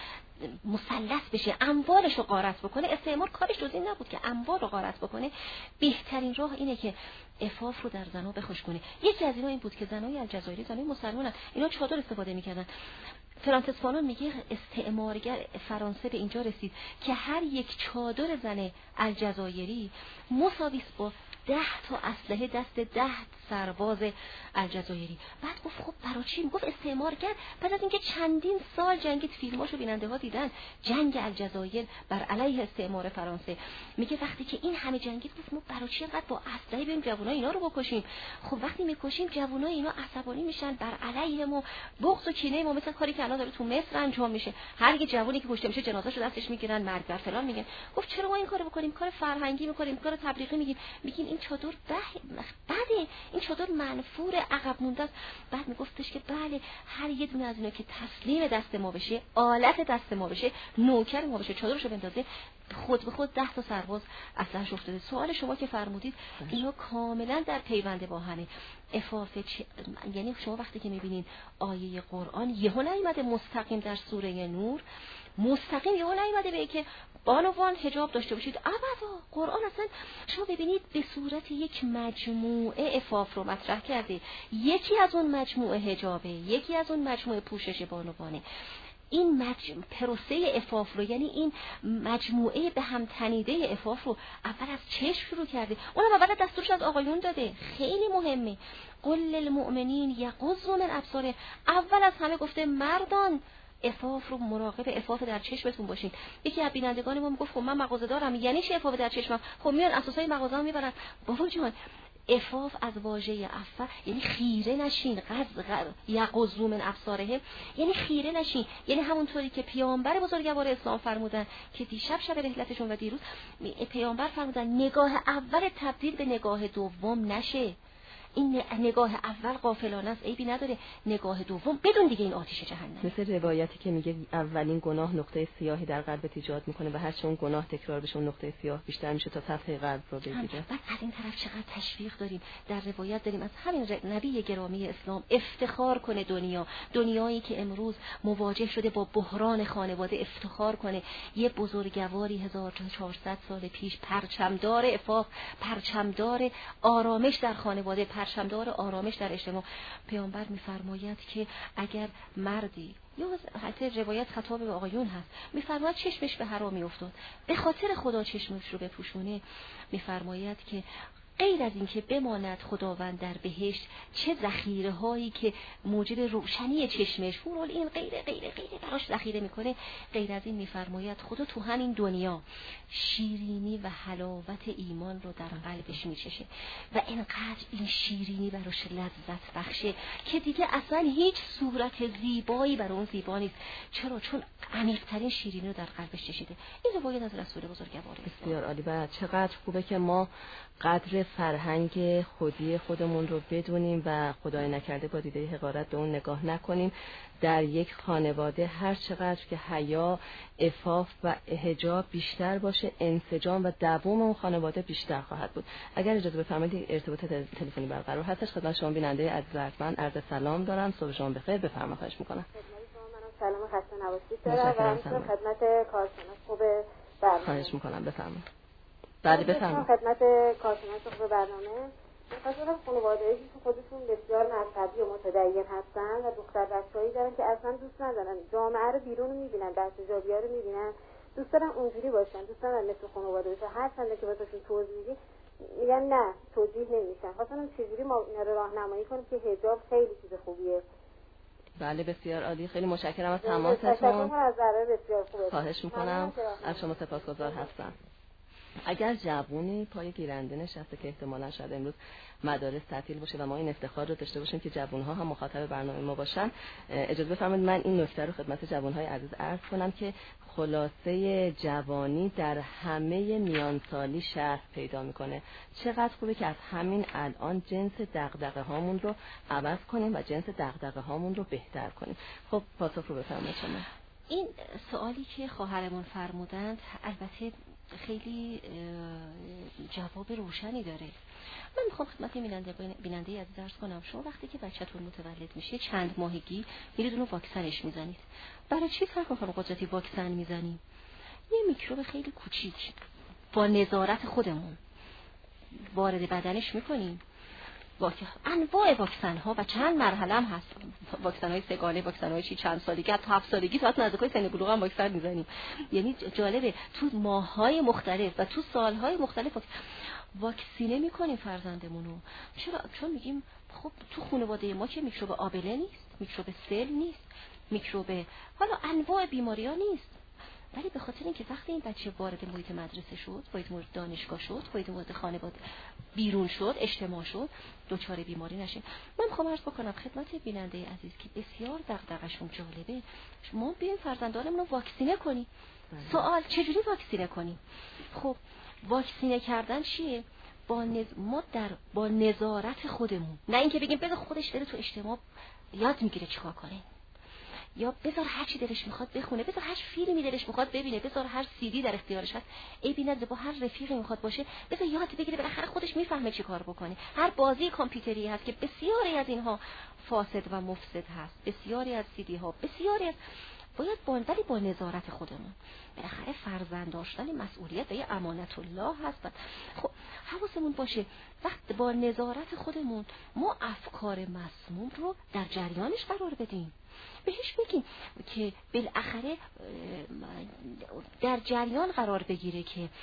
مسلط بشه، اموالش رو غارت بکنه، استعمار کارش جز این نبود که اموال رو غارت بکنه، بهترین راه اینه که عفاف رو در زنا بخشونه. یکی از اینا این بود که زنای الجزایری، زنای مسلمانن، اینا چادر استفاده میکردن. فرانتس فانون میگه استعمارگر فرانسه به اینجا رسید که هر یک چادر زن الجزایری مساوی است با ده تا اسلحه دست ده سرباز الجزایری. بعد گفت خب برای چی؟ گفت استعمارگر بعد از اینکه چندین سال جنگید، فیلماشو بیننده ها دیدن، جنگ الجزایر بر علیه استعمار فرانسه، میگه وقتی که این همه جنگید گفت ما برای چی انقدر با اسلحه بریم جوانای اینا رو بکشیم؟ خب وقتی میکشیم جوانای اینا عصبانی میشن، بر علیه ما، بغض و کینه ما، مثل کاری که الان داره تو مصر انجام میشه. هر کی جوانی که کشته میشه جنازه‌شو دستش میگیرن، مرگ بر فلان میگن. گفت چرا ما این کارو بکنیم؟ کار فرهنگی میکنیم، کار تبلیغی میگیم، میگیم این چادر بده، این چادر منفور، عقب مونده است. بعد میگفتش که بله هر یه دونه از اینا که تسلیم دست ما بشه، آلت دست ما بشه، نوکر ما بشه، چادرشو بندازه، خود به خود ده تا سرباز اسلحه‌اش افتاده. سوال شما که فرمودید اینا کاملا در پیوند با همه. عفاف چ... یعنی شما وقتی که میبینین آیه قرآن یهو نیومده مستقیم در سوره نور، مستقیم یهو نیومده به که بانوان حجاب داشته باشید. ابدا، قرآن اصلا شما ببینید به صورت یک مجموعه عفاف رو مطرح کرده. یکی از اون مجموعه حجابه، یکی از اون مجموعه پوشش بانوانه. این مج... پروسه عفاف رو، یعنی این مجموعه به هم تنیده عفاف رو اول از چشم شروع کرده. اونم اول دستورش از آقایون داده، خیلی مهمه. قل للمؤمنین یغضوا من ابصارهم. اول از همه گفته مردان عفاف رو مراقب عفاف در چشمتون باشین. یکی از بینندگان ما میگفت خب من مغازه دارم، یعنی چه عفاف در چشمم؟ خب میان اساسای مغازه رو میبرن. بابا جان عفاف از واژه عفا یعنی خیره نشین، قز یغضوا من ابصارهم یعنی خیره نشین، یعنی همونطوری که پیامبر بزرگوار اسلام فرمودن که دیشب شب رحلتشون و دیروز پیامبر فرمودن نگاه اول تبدیل به نگاه دوم نشه. این نگاه اول غافلانه است، عیبی نداره، نگاه دوم بدون دیگه این آتش جهنم. مثل روایتی که میگه اولین گناه نقطه سیاهی در قلبت ایجاد میکنه و هر چه اون گناه تکرار بشه اون نقطه سیاه بیشتر میشه تا سطح قلب رو بگیره. بعد از این طرف چقدر تشویق داریم، در روایت داریم از همین نبی گرامی اسلام افتخار کنه دنیا، دنیایی که امروز مواجه شده با بحران خانواده افتخار کنه. یه بزرگواری هزار و چهارصد سال پیش پرچمدار عفاف، پرچمدار آرامش در خانواده، پرچمدار آرامش در اجتماع. پیامبر میفرماید که اگر مردی یا حتی روایت خطاب به آقایون هست میفرماید چشمش به حرام افتاد به خاطر خدا چشمش رو بپوشونه، میفرماید که غیر از این که بماند خداوند در بهشت چه ذخیره هایی که موجب روشنی چشمش فورال این غیر غیر غیر براش ذخیره میکنه، غیر از این میفرماید خدا تو همین دنیا شیرینی و حلاوت ایمان رو در قلبش میچشه و اینقدر این شیرینی براش لذت بخشه که دیگه اصلا هیچ صورت زیبایی برای اون زیبا نیست. چرا؟ چون عمیق ترین شیرینی رو در قلبش چشیده. این روایت از رسول بزرگوار. بسیار عالی. و چقدر خوبه که ما قدر فرهنگ خودی خودمون رو بدونیم و خدای نکرده با دیده حقارت به اون نگاه نکنیم. در یک خانواده هر چقدر که حیا، عفاف و حجاب بیشتر باشه، انسجام و دوام اون خانواده بیشتر خواهد بود. اگر اجازه بفرمایید ارتباط تلفنی برقرار هستش. خدمت شما بیننده عزیز ارجمند عرض سلام دارم. صبح شما بخیر. بفرمایید. خواهش می‌کنم. سلام خسته نباشید دارم و خدمت کارشناس خوب برنامه. خواهش می‌کنم بفرمایید. بعد بفرمایید. خدمت کارشناس خوب برنامه. مثلا خانواده‌ای که خودشون بسیار مذهبی و متدین هستن و دختر بچه‌ای دارن که اصلا دوست ندارن جامعه رو بیرون می‌بینن، دستجابی‌ها رو می‌بینن، دوست دارن اونجوری باشن، دوست دارن مثل خانواده باشن. هر چند که واسهشون توضیح میدی میگن نه توجیه نمیشن. مثلا چجوری ما اینا رو راهنمایی کنیم که حجاب خیلی چیز خوبیه. بله بسیار عالی. خیلی متشکرم از تماستون. تشکر از ذره بسیار خوبه. خواهش میکنم. از شما سپاسگزار هستم. اگر جوونی پای گیرنده نشسته که احتمالاً شاید امروز مدارس تعطیل باشه و ما این افتخار رو داشته باشیم که جوان‌ها هم مخاطب برنامه ما باشن، اجازه بفرمایید من این نکته رو خدمت جوان‌های عزیز عرض کنم که خلاصه جوانی در همه میانسالی شرح پیدا میکنه. چقدر خوبه که از همین الان جنس دغدغه هامون رو عوض کنیم و جنس دغدغه هامون رو بهتر کنیم. خب پاسخ رو بفرمایید شما. این سوالی که خواهرمون فرمودند البته خیلی جواب روشنی داره. من میخوام خدمت بیننده بیننده عزیز عرض کنم شما وقتی که بچه‌تون متولد میشه چند ماهگی میرید اونو واکسنش میزنید. برای چی فرق خانم قدرتی واکسن میزنیم؟ یه میکروب خیلی کوچیک با نظارت خودمون وارد بدنش میکنیم. واکسن انواع واکسن ها و چند مرحله هم هست. واکسن های سگانه، واکسن های چی چند سالگی، تا هفت سالگی تا نزدیکای سن بلوغ هم واکسن میزنیم. یعنی جالبه تو ماه های مختلف و تو سال های مختلف واکسینه میکنیم فرزندمون رو. چرا؟ چون میگیم خب تو خانواده ما که میکروب آبله نیست، میکروب سل نیست، میکروب حالا انواع بیماری ها نیست، ولی به خاطر اینکه وقتی این بچه وارد محیط مدرسه شد، وارد محیط دانشگاه شد، وارد محیط خانواده بیرون شد، اجتماع شد، دچار بیماری نشه. من میخوام عرض بکنم خدمت بیننده عزیز که بسیار دغدغه‌شون جالبه، ما بیایم فرزندانمون رو واکسینه کنیم. سوال چجوری واکسینه کنیم؟ خب واکسینه کردن چیه؟ با نز... ما در با نظارت خودمون، نه اینکه بگیم بذار خودش بره تو اجتماع یاد میگیره چیکار کنه، یا بذار هر چی دلش میخواد بخونه، بذار هر فیلمی دلش میخواد ببینه، بذار هر سیدی در اختیارش هست ای بیند، با هر رفیقی میخواد باشه بذار یاد بگیره، بالاخره خودش میفهمه چی کار بکنه. هر بازی کامپیوتری هست که بسیاری از اینها فاسد و مفسد هست، بسیاری از سیدی ها، بسیاری از باید با ولی با نظارت خودمون. بالاخره فرزند داشتن مسئولیت یه امانت الله هست. خب حواسمون باشه وقت با نظارت خودمون ما افکار مسموم رو در جریانش قرار بدیم، بهش بگیم که بالاخره در جریان قرار بگیره که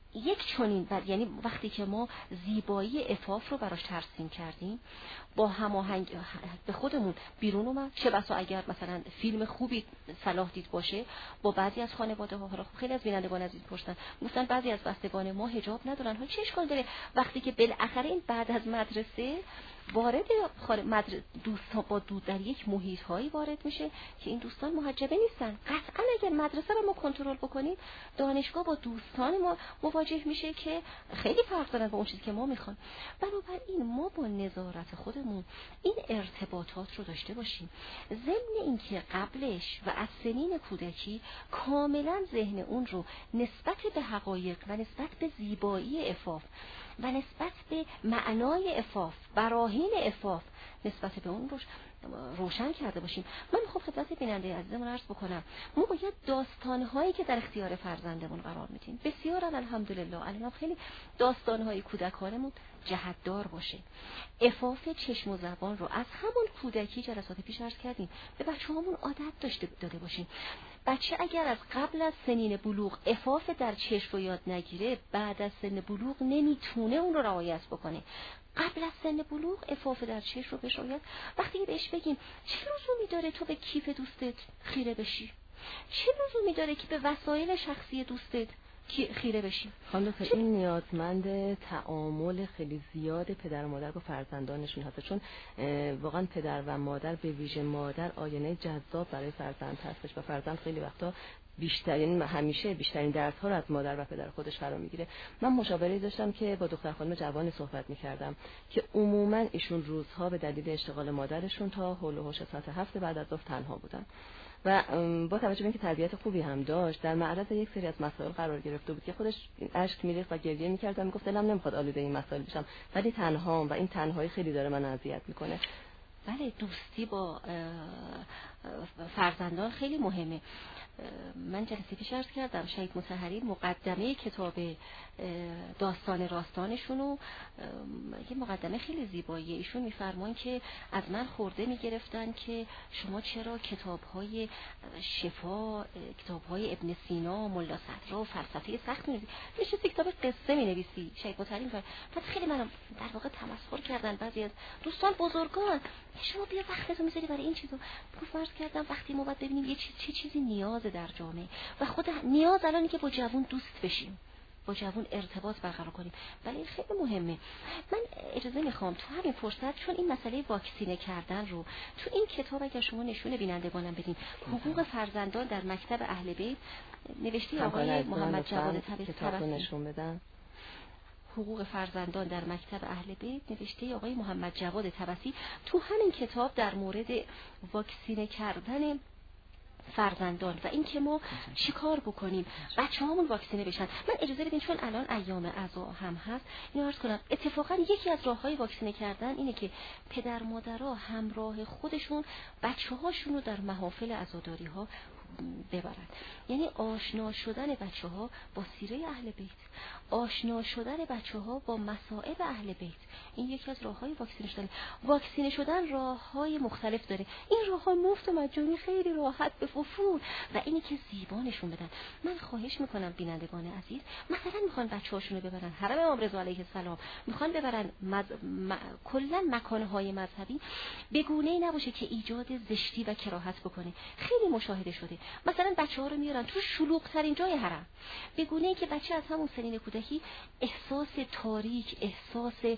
یک چنین بعد یعنی وقتی که ما زیبایی عفاف رو براش ترسیم کردیم با هماهنگ به خودمون بیرون اومد، چه بسا اگر مثلا فیلم خوبی صلاح دید باشه با بعضی از خانواده ها، حالا خیلی از بینندگان عزیز پرسیدن گفتن بعضی از بستگان ما حجاب ندارن، حالا چه اشکال داره وقتی که بالاخره این بعد از مدرسه وارد مدرسه دوستان با دو در یک محیط هایی وارد میشه که این دوستان محجبه نیستن. قطعا اگر مدرسه رو ما کنترل بکنیم دانشگاه با دوستان ما مواجه میشه که خیلی فرق دارن با اون چیزی که ما میخوام. بنابراین ما با نظارت خودمون این ارتباطات رو داشته باشیم، ضمن اینکه قبلش و از سنین کودکی کاملا ذهن اون رو نسبت به حقایق و نسبت به زیبایی عفاف و نسبت به معنای عفاف، براهین عفاف نسبت به اون روش روشن کرده باشیم. من میخوام خدمت بیننده عزیزمون عرض بکنم ما باید داستانهایی که در اختیار فرزندمون قرار میدیم بسیار الحمدلله الان خیلی داستانهای کودکانمون جهتدار باشه. عفاف چشم و زبان رو از همون کودکی جلسات پیش عرض کردیم به بچه‌هامون عادت داشته داده باشیم. بچه اگر از قبل از سنین بلوغ عفاف در چشم رو یاد نگیره بعد از سن بلوغ نمیتونه اون رو رعایت بکنه. قبل از سن بلوغ عفاف در چشم رو بشاید وقتی بهش بگیم چه لزومی داره تو به کیف دوستت خیره بشی، چه لزومی داره که به وسایل شخصی دوستت خیره بشیم. خانم دکتر این نیازمند تعامل خیلی زیاد پدر و مادر با فرزندانشون هست، چون واقعا پدر و مادر به ویژه مادر آینه جذاب برای فرزند هستش و فرزند خیلی وقتا بیشترین همیشه بیشترین درس‌ها رو از مادر و پدر خودش فرا میگیره. من مشاوره داشتم که با دختر خانم جوانی صحبت می‌کردم که عموما ایشون روزها به دلیل اشتغال مادرشون تا هول و هوش ساعت هفت بعد از ظهر تنها بودن و با توجه به اینکه تربیت خوبی هم داشت در معرض یک سری از مسائل قرار گرفته بود که خودش اشک می‌ریخت و گریه می‌کرد و میگفت دلم نمیخواد آلوده این مسائل بشم ولی تنهام و این تنهایی خیلی داره من اذیت میکنه. بله دوستی با فرزندان خیلی مهمه. من جلسه پیش عرض کردم شهید مطهری مقدمه کتاب داستان راستانشونو یه مقدمه خیلی زیباییه. ایشون میفرمان که از من خورده میگرفتن که شما چرا کتاب‌های شفا، کتاب‌های ابن سینا، ملا صدرا و فلسفه سخت می‌نویسی، میشه کتاب قصه می‌نویسی. شهید مطهری می‌فرماد بعد خیلی منم در واقع تمسخر کردن بعضی از دوستان بزرگان شما بیا وقتتو می‌ذاری برای این چیزا. فرض کردم وقتی ما باید ببینیم یه چیز چه چیزی نیاز در جامعه و خود نیاز الان که با جوان دوست بشیم، با جوان ارتباط برقرار کنیم. ولی این خیلی مهمه. من اجازه میخوام تو همین فرصت چون این مسئله واکسینه کردن رو تو این کتاب اگر شما نشون بینندگانم بدین حقوق فرزندان در مکتب اهل بیت نوشته آقای محمد جواد طبسی نشون بدن. حقوق فرزندان در مکتب اهل بیت نوشته آقای محمد جواد طبسی تو همین کتاب در مورد واکسینه کردن فرزندان و این که ما چیکار بکنیم بچه‌هامون واکسینه بشن. من اجازه بدین چون الان ایام عزا هم هست اینو عرض کنم اتفاقا یکی از راه‌های واکسینه کردن اینه که پدر مادرها همراه خودشون بچه‌هاشون رو در محافل عزاداری‌ها ببرن. یعنی آشنا شدن بچه‌ها با سیره اهل بیت، آشنا شدن بچه‌ها با مصائب اهل بیت، این یکی از راه‌های واکسینه شدن. واکسینه شدن راه‌های مختلف داره. این راه‌ها مفت و مجانی خیلی راحت به وفور و اینی که زیبانشون بدن. من خواهش میکنم بینندگان عزیز مثلا میخوان بچه‌هاشون رو ببرن حرم امام رضا علیه السلام، میخوان ببرن مز... م... کلا مکان‌های مذهبی به گونه‌ای نباشه که ایجاد زشتی و کراهت بکنه. خیلی مشاهده شده مثلا بچه‌ها رو میارن تو شلوغ‌ترین جای حرم به گونه‌ای که بچه از همون سنین کودکی احساس تاریک، احساس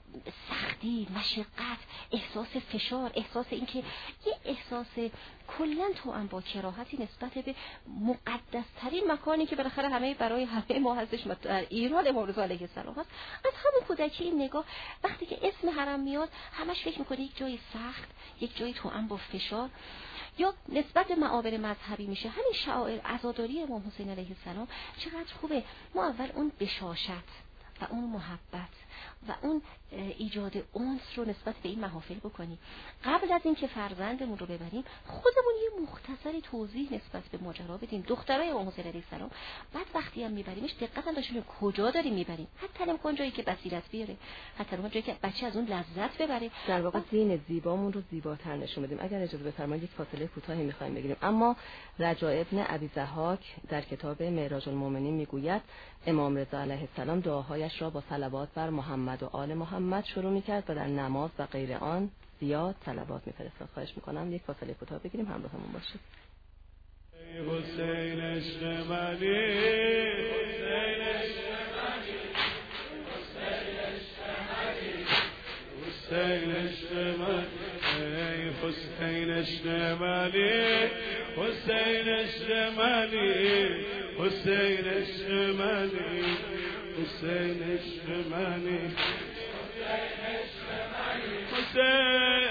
سختی، مشقت، احساس فشار، احساس اینکه یه احساس کلا توأم با کراهتی نسبت به مقدس‌ترین مکانی که بالاخره همه برای همه ما هستش در ایران امام رضا علیه السلام هست. از همون کودکی این نگاه وقتی که اسم حرم میاد همش فکر می‌کنه یک جای سخت، یک جای توأم با فشار یا نسبت به معابر مذهبی میشه. همین شعائر عزاداری امام حسین علیه السلام چقدر خوبه. ما اول اون بشاشت و اون محبت و اون ایجاد انس رو نسبت به این محافل بکنیم. قبل از اینکه فرزندمون رو ببریم خودمون یه مختصری توضیح نسبت به ماجرا بدیم. دخترای امام حسین علیه السلام بعد وقتی هم میبریمش دقت هم داشتیم کجا داریم میبریم، حتی هم جایی که بصیرت بیاره، حتی هم جایی که بچه از اون لذت ببره. در واقع دین زیبامون رو زیباتر نشون بدیم. اگر اجازه بفرمایید یک فاصله کوتاهی می‌خوایم بگیریم. اما رجاء ابن ابی ضحاک در کتاب معراج المؤمنین میگوید امام رضا علیه السلام دعاهایش را با صلوات بر محمد و آل محمد شروع می‌کرد و در نماز و غیر آن زیاد صلوات می‌فرستاد. خواهش می‌کنم یک فاصله کوتاه بگیریم، همراهمون باشید. حسین عشق منی، حسین عشق منی، حسین عشق منی، حسین عشق منی، حسین عشق منی، حسین عشق منی، حسین عشق منی، حسین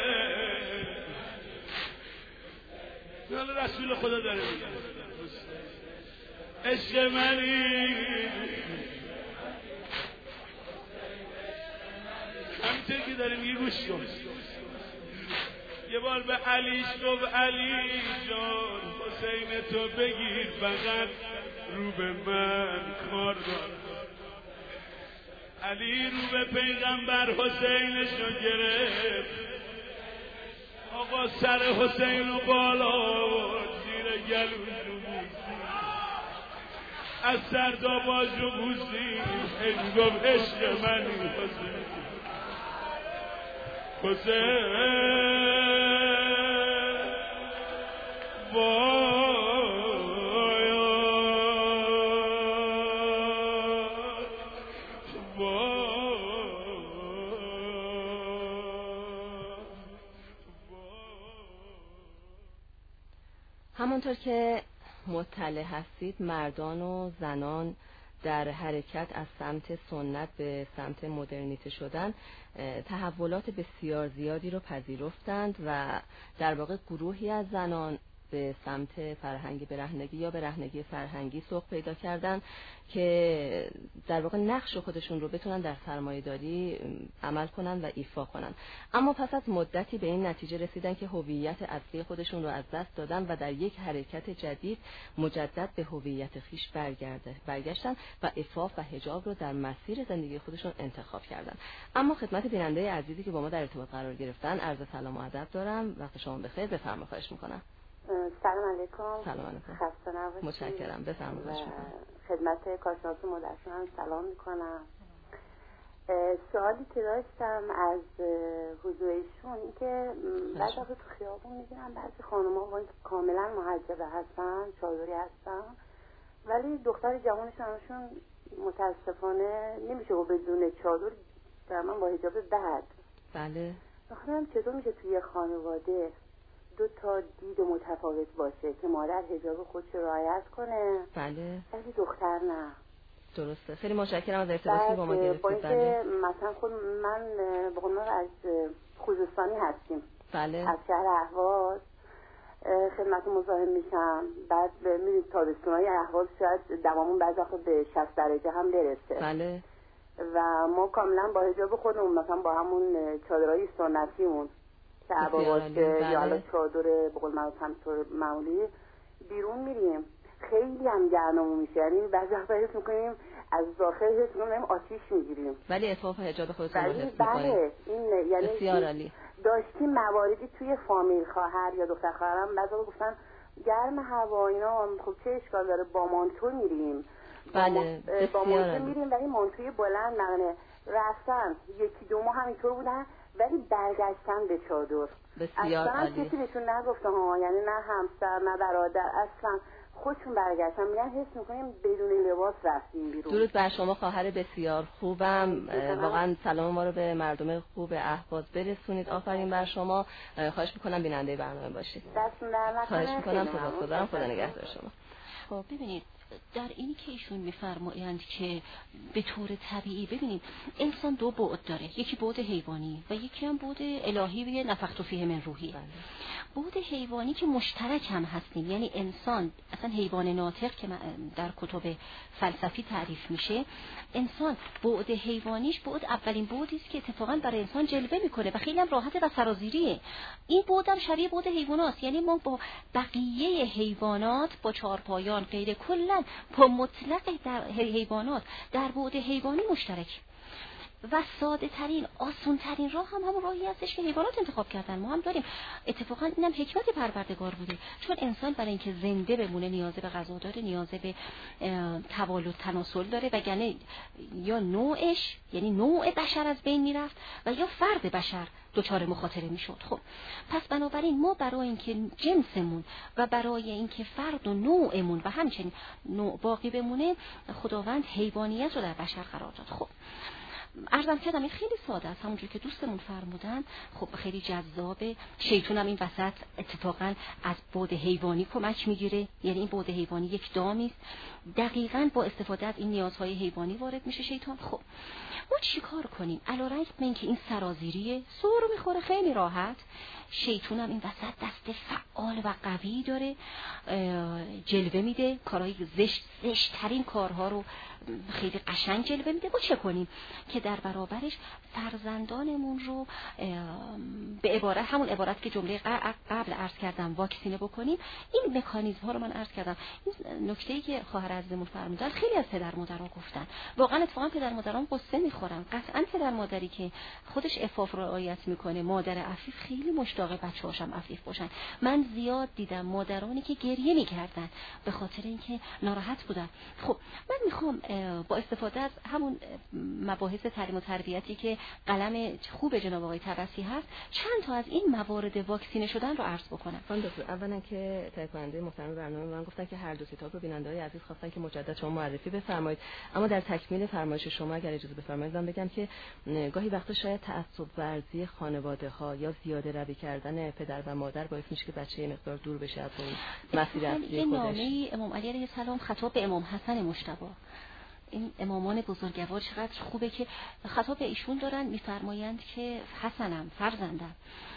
حالا رسول خدا داره میگه عشق منی. همینطور که داره میگه گوش کن. یه بار به علیش گفت علی جان حسین تو بگیر فقط رو به من کار دار. علی رو به پیغمبر حسینشو گرفت، آقا سر حسین رو بالا آورد زیر گلوشو بوسید، از سر تا پاشو بوسید، این گفت عشق منی حسین. حسین وای همانطور که مطلع هستید مردان و زنان در حرکت از سمت سنت به سمت مدرنیته شدن تحولات بسیار زیادی رو پذیرفتند و در واقع گروهی از زنان به سمت فرهنگ برهنگی یا برهنگی فرهنگی سوق پیدا کردن که در واقع نقش خودشون رو بتونن در سرمایه‌داری عمل کنن و ایفا کنن. اما پس از مدتی به این نتیجه رسیدن که هویت اصلی خودشون رو از دست دادن و در یک حرکت جدید مجدد به هویت خیش برگرده برگشتن و عفاف و حجاب رو در مسیر زندگی خودشون انتخاب کردن. اما خدمت بیننده عزیزی که با ما در ارتباط قرار گرفتن عرض سلام و ادب دارم. وقت شما بخیر، بفرمایید. خواهش می‌کنم. سلام علیکم. سلام علیکم. خسته نباشید. متشکرم. بفرمایید. خدمت کارشناس مدرسون هم سلام میکنم. سوالی که داشتم از حضورشون این که بعضی وقت تو خیابون میبینم بعضی خانوما با اینکه کاملا محجبه هستن، چادری هستن، ولی دختر جوانشون همشون متاسفانه نمیشه و بدون چادر در من با حجاب بعد. بله. بخوام چطور میشه توی خانواده دو تا دید متفاوت باشه که مادر حجاب خودش رعایت کنه بله ولی دختر نه. درسته. خیلی متشکرم از ارتباطی با ما گرفتید. بله. مثلا خود من به قول از خوزستانی هستیم. بله. از شهر اهواز خدمت مزاحم میشم. بعد میرید تابستونای اهواز شاید دمامون بعضی وقت به شصت درجه هم برسه. بله. و ما کاملا با حجاب خودمون مثلا با همون چادرای سنتیمون که عبا باشه بله. یا حالا چادر به قول معروف همطور معمولی بیرون میریم. خیلی هم گرممون میشه، یعنی بعضی وقتا حس میکنیم از داخل حس میکنیم آتیش میگیریم. ولی عفاف حجاب خودتون رو حس میکنیم. بله این یعنی بسیار عالی. داشتیم مواردی توی فامیل خواهر یا دختر خواهرم بعضی وقتا گفتن گرم هوا اینا خب چه اشکال داره با مانتو میریم. بله با مانتو میریم ولی مانتوی بلند نغنه رفتن یکی دو ماه همینطور بودن ولی برگشتن به چادر. بسیار عالی. اصلا کسی بهشون نگفته ها، یعنی نه همسر نه برادر، اصلا خودشون برگشتن میگن حس میکنیم بدون لباس رفتیم بیرون. درود بر شما خواهر بسیار خوبم. واقعا سلام ما رو به مردم خوب اهواز برسونید. آفرین بر شما. خواهش میکنم بیننده برنامه باشید. دستون در نکنه. خواهش میکنم. سپاسگزارم. خدا نگهدار شما. خب ببینید در اینی که ایشون میفرمایند که به طور طبیعی ببینید انسان دو بعد داره، یکی بعد حیوانی و یکی هم بعد الهی و نفخت فیه من روحی. بعد حیوانی که مشترک هم هستیم، یعنی انسان اصلا مثلا حیوان ناطق که در کتب فلسفی تعریف میشه، انسان بعد حیوانیش بعد اولین بعدی است که اتفاقا برای انسان جلوه میکنه و خیلی هم راحته و سرازیریه. این بعد هم شبیه بعد حیوانات، یعنی ما با بقیه حیوانات، با چهارپایان غیر کلا با مطلق در حیوانات در بعد حیوانی مشترک و ساده ترین آسان ترین راه هم همون راهی هستش که حیوانات انتخاب کردن، ما هم داریم. اتفاقا اینم حکمت پروردگار بوده، چون انسان برای اینکه زنده بمونه نیاز به غذا داره، نیاز به توالد تناسل داره، وگرنه یا نوعش یعنی نوع بشر از بین میرفت و یا فرد بشر دچار مخاطره میشد. خب پس بنابراین ما برای اینکه جنسمون و برای اینکه فرد و نوعمون و همچنین نوع باقی بمونه، خداوند حیوانیت رو در بشر قرار داد. خب عرضم کردم این خیلی ساده است، همونجور که دوستمون فرمودن. خب خیلی جذابه. شیطان هم این وسط اتفاقا از بعد حیوانی کمک میگیره، یعنی این بعد حیوانی یک دامی است، دقیقاً با استفاده از این نیازهای حیوانی وارد میشه شیطان. خب ما چی کار کنیم؟ علیرغم اینکه این سرازیریه، سر رو میخوره خیلی راحت، شیطان هم این وسط دست فعال و قوی داره، جلوه میده، کارهای زشت زشت ترین کارها رو خیلی قشنگ جلوه میده. ما چه کنیم که در برابرش فرزندانمون رو به عبارت همون عبارت که جمله قبل عرض کردم واکسینه بکنیم؟ این مکانیزم ها رو من عرض کردم. این نکته‌ای که خواهر عزیزمون فرمودن خیلی از پدر مادرها گفتن، واقعا اتفاقا پدر مادران قصه میخورن. قطعا پدر مادری که خودش عفاف رو رعایت میکنه، مادر عفیف، خیلی مشتاق بچه‌هاش هم عفیف باشن. من زیاد دیدم مادرانی که گریه میکردن به خاطر اینکه ناراحت بودن. خب من میخوام با استفاده از همون مباحث تعلیم و تربیتی که قلم خوب جناب آقای طبسی هست، چند تا از این موارد واکسینه شدن رو عرض بکنم. خانم دکتر، اولا که تهیه کننده محترم برنامه من گفتن که هر دو کتاب رو بیننده‌های عزیز خواستن که مجدد شما معرفی بفرمایید، اما در تکمیل فرمایش شما اگر اجازه بفرمایید من بگم که گاهی وقتا شاید تعصب ورزی خانواده‌ها یا زیاده روی کردن پدر و مادر باعث میشه که بچه یه مقدار دور بشه از اون مسیر اصلی خودش. نامه امام علی علیه السلام خطاب به امام حسن مجتبی، این امامان بزرگوار چقدر خوبه که خطاب ایشون دارن، میفرمایند که حسنم، فرزندم،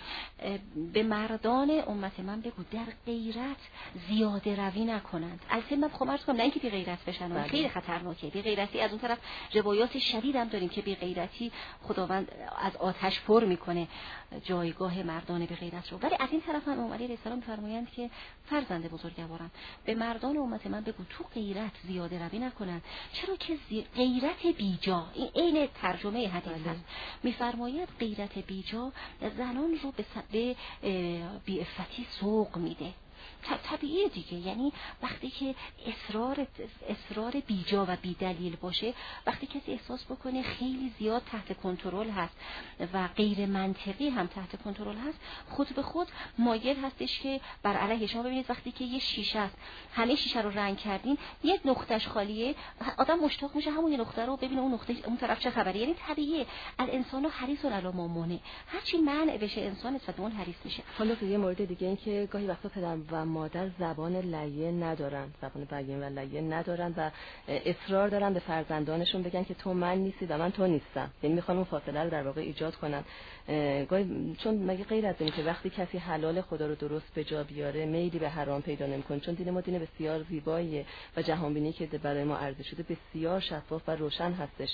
به مردان امت من بگو در غیرت زیاده روی نکنند. البته من بخوام عرض کنم نه اینکه بی غیرت بشن، خیلی خطرناکه بی غیرتی. از اون طرف روایات شدید هم داریم که بی غیرتی خداوند از آتش پر میکنه جایگاه مردان بی غیرت رو. ولی از این طرف هم امام علی علیه السلام میفرمایند که فرزند بزرگوارم، به مردان امت من بگو تو غیرت زیاده روی نکنند، چرا که زی... غیرت بیجا، این عین ترجمه حدیث هست، میفرماید غیرت بیجا زنان رو به به بی‌عفتی سوق میده. طبیعیه دیگه، یعنی وقتی که اصرار اصرار بیجا و بیدلیل باشه، وقتی کسی احساس بکنه خیلی زیاد تحت کنترل هست و غیر منطقی هم تحت کنترل هست، خود به خود مایل هستش که بر علیه. شما ببینید وقتی که یه شیشه است، همه شیشه رو رنگ کردین، یک نقطهش خالیه، آدم مشتاق میشه همون یه نقطه رو ببینه، اون نقطه اون طرف چه خبره. یعنی طبیعیه، الانسان حریص علی ما منع، هرچی منع بشه انسان نسبت به اون حریص میشه. حالا یه مورد دیگه این که گاهی وقتا پدر و مادر زبان لایه ندارن، زبان بیان و لایه ندارن و اصرار دارن به فرزندانشون بگن که تو من نیستی و من تو نیستم، یعنی میخوان اون فاصله رو در واقع ایجاد کنن. گاهی چون مگه غیر از اینه که وقتی کسی حلال خدا رو درست به جا بیاره میلی به حرام پیدا نمیکنه، چون دین ما دین بسیار زیباییه و جهانبینی که برای ما عرضه شده بسیار شفاف و روشن هستش.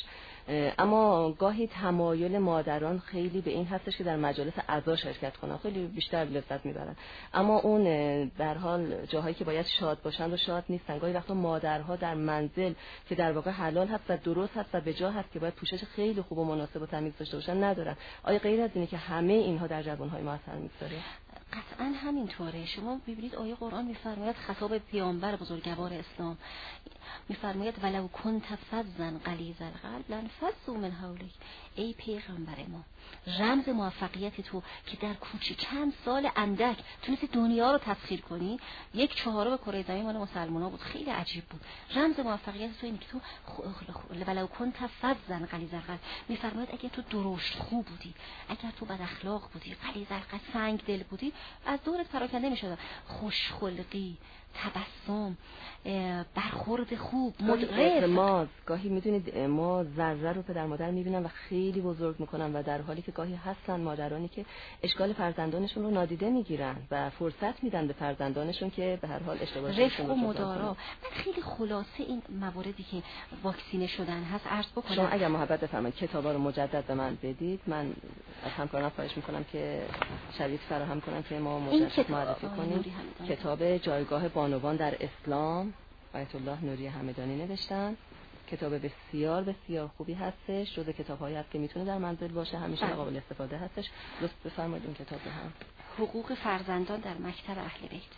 اما گاهی تمایل مادران خیلی به این هستش که در مجالس عزا شرکت کنن، خیلی بیشتر لذت میبرن، اما اون در حال جاهایی که باید شاد باشن و شاد نیستن. گاهی وقتا مادرها در منزل که در واقع حلال هست و درست هست و به جا هست که باید پوشش خیلی خوب و مناسب و تمیز داشته باشن ندارن. آیا غیر از اینه که همه اینها در جوانهای ما اثر میذاره؟ قطعا همینطوره. شما ببینید آیه قرآن میفرماید خطاب پیامبر بزرگوار اسلام، میفرماید ولو کنت فظا غلیظ القلب لانفضوا من حولک. ای پیغمبر ما، رمز موفقیت تو که در کوچه چند سال اندک تونستی دنیا رو تسخیر کنی، یک چهارم کره زمین مال مسلمان‌ها بود، خیلی عجیب بود. رمز موفقیت تو اینه که تو ولو کنت فظا غلیظ القلب، میفرماید اگه تو درشت خوب بودی، اگر تو بد اخلاق بودی، غلیظ القلب سنگ دل بودی، از دورت پراکنده میشدن. خوشخلقی، تبسم، برخورد خوب، مدرس. ما گاهی میدونید ما ذره رو پدر مادر میبینن و خیلی بزرگ میکنن و در حالی که گاهی هستن مادرانی که اشکال فرزندانشون رو نادیده میگیرن و فرصت میدن به فرزندانشون که به هر حال اشتباهشون رفق و مدارا. من خیلی خلاصه این مواردی که واکسینه شدن هست عرض بکنم. شما اگر محبت بفرمایید کتابا رو مجدد به من بدید، من از همکارانم خواهش میکنم که شریط فراهم کنن که ما مجدد معرفی کنیم. کتاب جایگاه بانوان در اسلام آیت الله نوری همدانی نوشتن. کتاب بسیار بسیار خوبی هستش، جزو کتاب‌هایی است که میتونه در منزل باشه، همیشه قابل استفاده هستش. لطف بفرمایید اون کتاب رو هم. حقوق فرزندان در مکتب اهل بیت.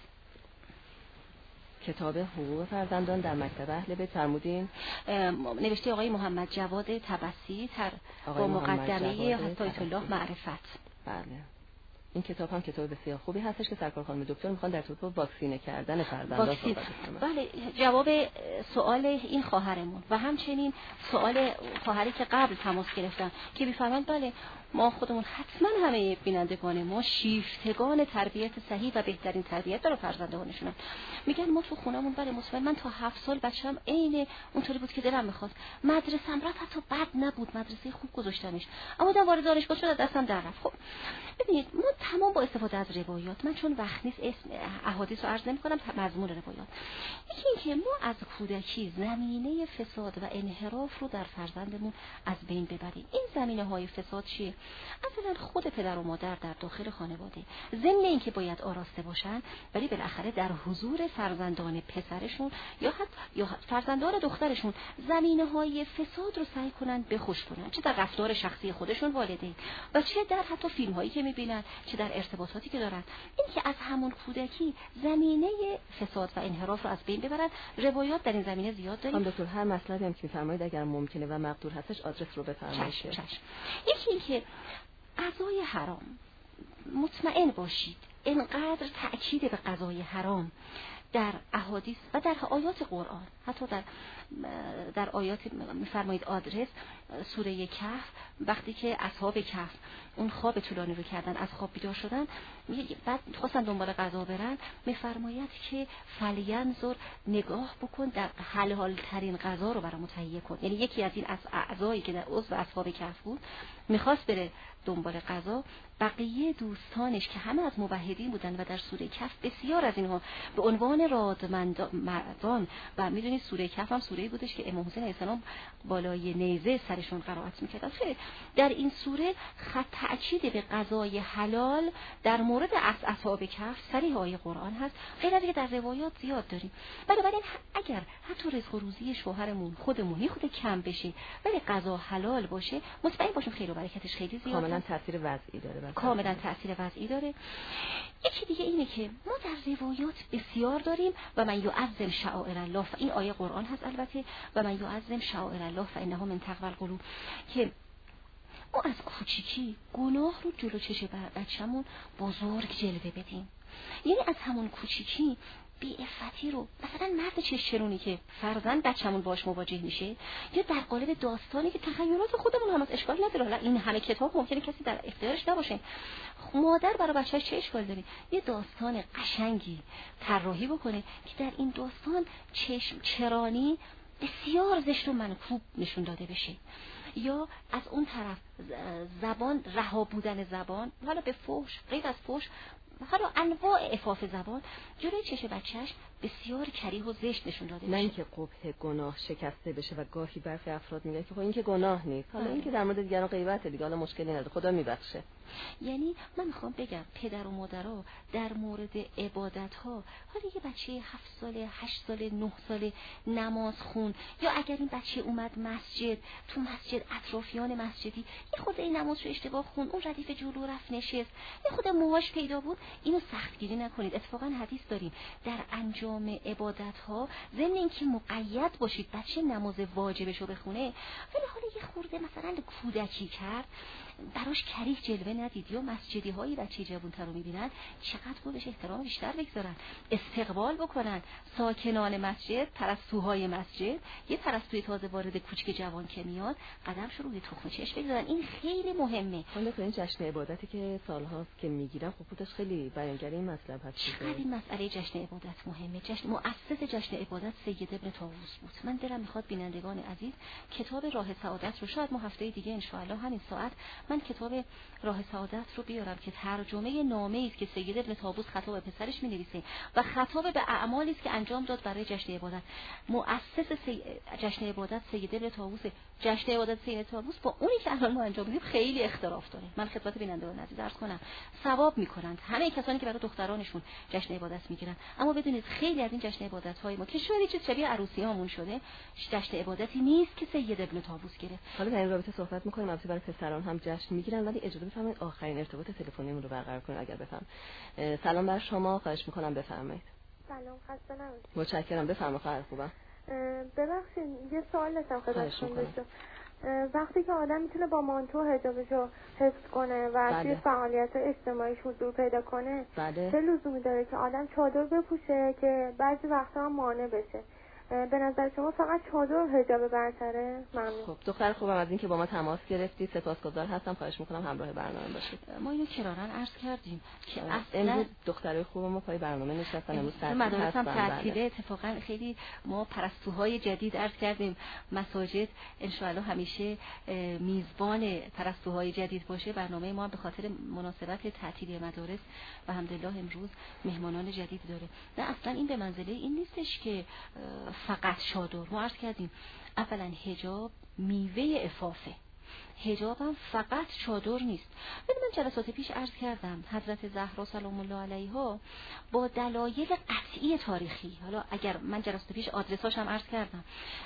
کتاب حقوق فرزندان در مکتب اهل بیت فرمودین نوشته آقای محمد جواد تبسی تر با مقدمه آیت الله معرفت. بله. این کتاب هم کتاب بسیار خوبی هستش که سرکار خانم دکتر میخوان در طور واکسینه کردن فرزندان. بله، جواب سوال این خواهرمون و همچنین سوال خواهری که قبل تماس گرفتن که میفرمایند بله ما خودمون حتما همه بینندگان ما شیفتگان تربیت صحیح و بهترین تربیت برای فرزندانشون. میگن ما تو خونمون بله مطمئن من تا هفت سال بچه‌م عین اونطوری بود که دلم میخواست. مدرسه‌ام رفت حتی بد نبود، مدرسه خوب گذاشتمش. اما در وارد دانشگاه شد دستم در رفت. خب ببینید ما تمام با استفاده از روایات، من چون وقت نیست اسم احادیث رو عرض نمی‌کنم، مضمون روایات. یکی اینکه ما از کودکی زمینه فساد و انحراف رو در فرزندمون از بین ببریم. این زمینه‌های فساد چیه؟ اولا خود پدر و مادر در داخل خانواده، ضمن اینکه باید آراسته باشن ولی بالاخره در حضور فرزندان پسرشون یا حتی یا فرزندان دخترشون زمینه‌های فساد رو سعی کنن بخوش کنن، چه در رفتار شخصی خودشون والدین و چه در حتی فیلم‌هایی که می‌بینن، چه در ارتباطاتی که دارن. این که از همون کودکی زمینه فساد و انحراف رو از بین ببرن. روایات در این زمینه زیاد داریم. خانم دکتر هر مطلبی هم که می‌فرمایید اگر ممکنه و مقدور هستش آدرس رو بفرمایید. چشم چشم. یکی اینکه غذای حرام، مطمئن باشید اینقدر تأکید به غذای حرام در احادیث و در آیات قرآن، حتی در در آیات می‌فرمایید آدرس سوره کهف، وقتی که اصحاب کهف اون خواب طولانی رو کردن، از خواب بیدار شدن، بعد خواستن دنبال غذا برن، می‌فرماید که فلینظر، نگاه بکن در حلال ترین غذا رو برام تهیه کن. یعنی یکی از این از اعضایی که در عضو اصحاب کهف بود می‌خواست بره دنبال غذا، بقیه دوستانش که همه از موحدین بودن و در سوره کهف بسیار از اینها به عنوان رادمردان و میدونید سوره کهف هم سوره‌ای بودش که امام حسین علیه السلام بالای نیزه سرشون قرائت می‌کردن. در این سوره خط تأکید به غذای حلال در مورد اصحاب کهف صریح آیه قرآن هست. غیر از اینکه در روایات زیاد داریم. بنابراین اگر حتی رزق و روزی شوهرمون خودمون خود کم بشه ولی غذا حلال باشه، مطمئن باشیم خیر و برکتش خیلی زیاده. کاملا تاثیر وضعی داره. کاملا تاثیر وضعی داره. یکی دیگه اینه که ما در روایات بسیار داریم و من یعظم شعائر الله، این آیه قرآن هست البته، و من یعظم شعائر الله فانها من تقوی القلوب، که ما از کوچیکی گناه رو جلو چشم بچه‌مون بزرگ جلوه بدیم. یعنی از همون کوچیکی بی عفتی رو، مثلا مرد چشرونی که فرزند بچه‌مون باش مواجه میشه، یا در قالب داستانی که تخیلات خودمون هم از اشکال نداره، حالا این همه کتاب ممکنه کسی در اختیارش نباشه، مادر برای بچه‌ش چه اشکال داره یه داستان قشنگی طراحی بکنه که در این داستان چشم چرانی بسیار زشت و منکوب نشون داده بشه، یا از اون طرف زبان، رها بودن زبان، حالا به فحش، غیر از فحش، حالا انواع عفاف زبان جلوی چشم بچهش بسیار کریه و زشت نشون داده بشه. نه اینکه قبح گناه شکسته بشه و گاهی برخی افراد میگن که خب این که گناه نیست، حالا این که در مورد دیگران غیبته دیگه، حالا مشکلی نداره، خدا میبخشه. یعنی من میخوام بگم پدر و مادرها در مورد عبادت ها، حالا یه بچه هفت ساله، هشت ساله، نه ساله نماز خون، یا اگر این بچه اومد مسجد، تو مسجد اطرافیان مسجدی یه خود این نماز رو اشتباه خون، اون ردیف جلو رفت نشست، یه خود موهاش پیدا بود، اینو سختگیری نکنید. اتفاقا حدیث داریم در انجام عبادت ها ضمن اینکه مقید باشید بچه نماز واجبشو بخونه، ولی حالا یه خورده مثلا کودکی کرد، براش کریه جلوه ندید، یا مسجدی هایی بچه جوان‌تر رو میبینن چقدر خودش احترام بیشتر بگذارن، استقبال بکنن ساکنان مسجد، پرستوهای مسجد. یه پرستوی تازه وارد کوچک جوان که میاد قدمش رو روی تخم چشم بگذارن. این خیلی مهمه. حالا تو این جشن عبادتی که سالهاست که میگیرن خب خودش خیلی بیانگر این مطلب هست. چقدر این مسئله جشن عبادت مهمه. جشن مؤسس جشن عبادت سید ابن طاووس بود. من دلم میخواد بینندگان عزیز کتاب راه سعادت رو، شاید ما هفته دیگه ان شاء الله همین ساعت من کتاب راه سعادت رو بیارم که ترجمه نامه‌ای است که سید ابن طاووس خطاب به پسرش می‌نویسه و خطاب به اعمالی است که انجام داد برای جشن عبادت. مؤسس سی... جشن عبادت سید ابن طاووس. جشن عبادت سید طاووس با اونی که الان ما انجام میدیم خیلی اختلاف داره. من خدمت بینندگان عزیز عرض کنم ثواب میکنند همه کسانی که برای دخترانشون جشن عبادت میگیرن، اما بدونید خیلی از این جشن عبادت‌های ما که شاید چیز شبیه عروسیامون شده، جشن عبادتی نیست که سید ابن طاووس گرفت. حالا در این رابطه صحبت می‌کنیم. البته برای پسران هم جشن میگیرن، ولی اجازه بفرمایید آخرین ارتباط تلفنیمون رو برقرار کنید اگر بفهم. سلام بر شما، خواهش می‌کنم بفرمایید. سلام، خسته نباشید. متشکرم، بفرمایید خواهر خوبم. ببخشید یه سوال داشتم خدمتتون داشتم. وقتی که آدم میتونه با مانتو حجابش رو حفظ کنه و بله. توی فعالیت اجتماعیش حضور پیدا کنه، بله. چه لزومی داره که آدم چادر بپوشه که بعضی وقتا هم مانع بشه؟ به نظر شما فقط چادر حجاب برتره؟ ممنون. خب دختر خوبم از اینکه با ما تماس گرفتی سپاسگزار هستم. خواهش میکنم همراه برنامه باشید. ما اینو کرارن عرض کردیم که اصلا امروز دخترای خوبم ما پای برنامه نشستن. امروز تعطیل مدارس هم تعطیله. بله. اتفاقا خیلی ما پرستوهای جدید عرض کردیم مساجد ان شاء الله همیشه میزبان پرستوهای جدید باشه. برنامه ما هم به خاطر مناسبت تعطیلی مدارس و الحمدلله امروز مهمانان جدید داره. نه اصلا این به منزله این نیستش که فقط چادر. ما عرض کردیم اولا حجاب میوه عفافه، حجاب هم فقط چادر نیست. ببین من جلسات پیش عرض کردم حضرت زهرا سلام الله علیها با دلایل قطعی تاریخی، حالا اگر من جلسات پیش آدرساش هم عرض کردم،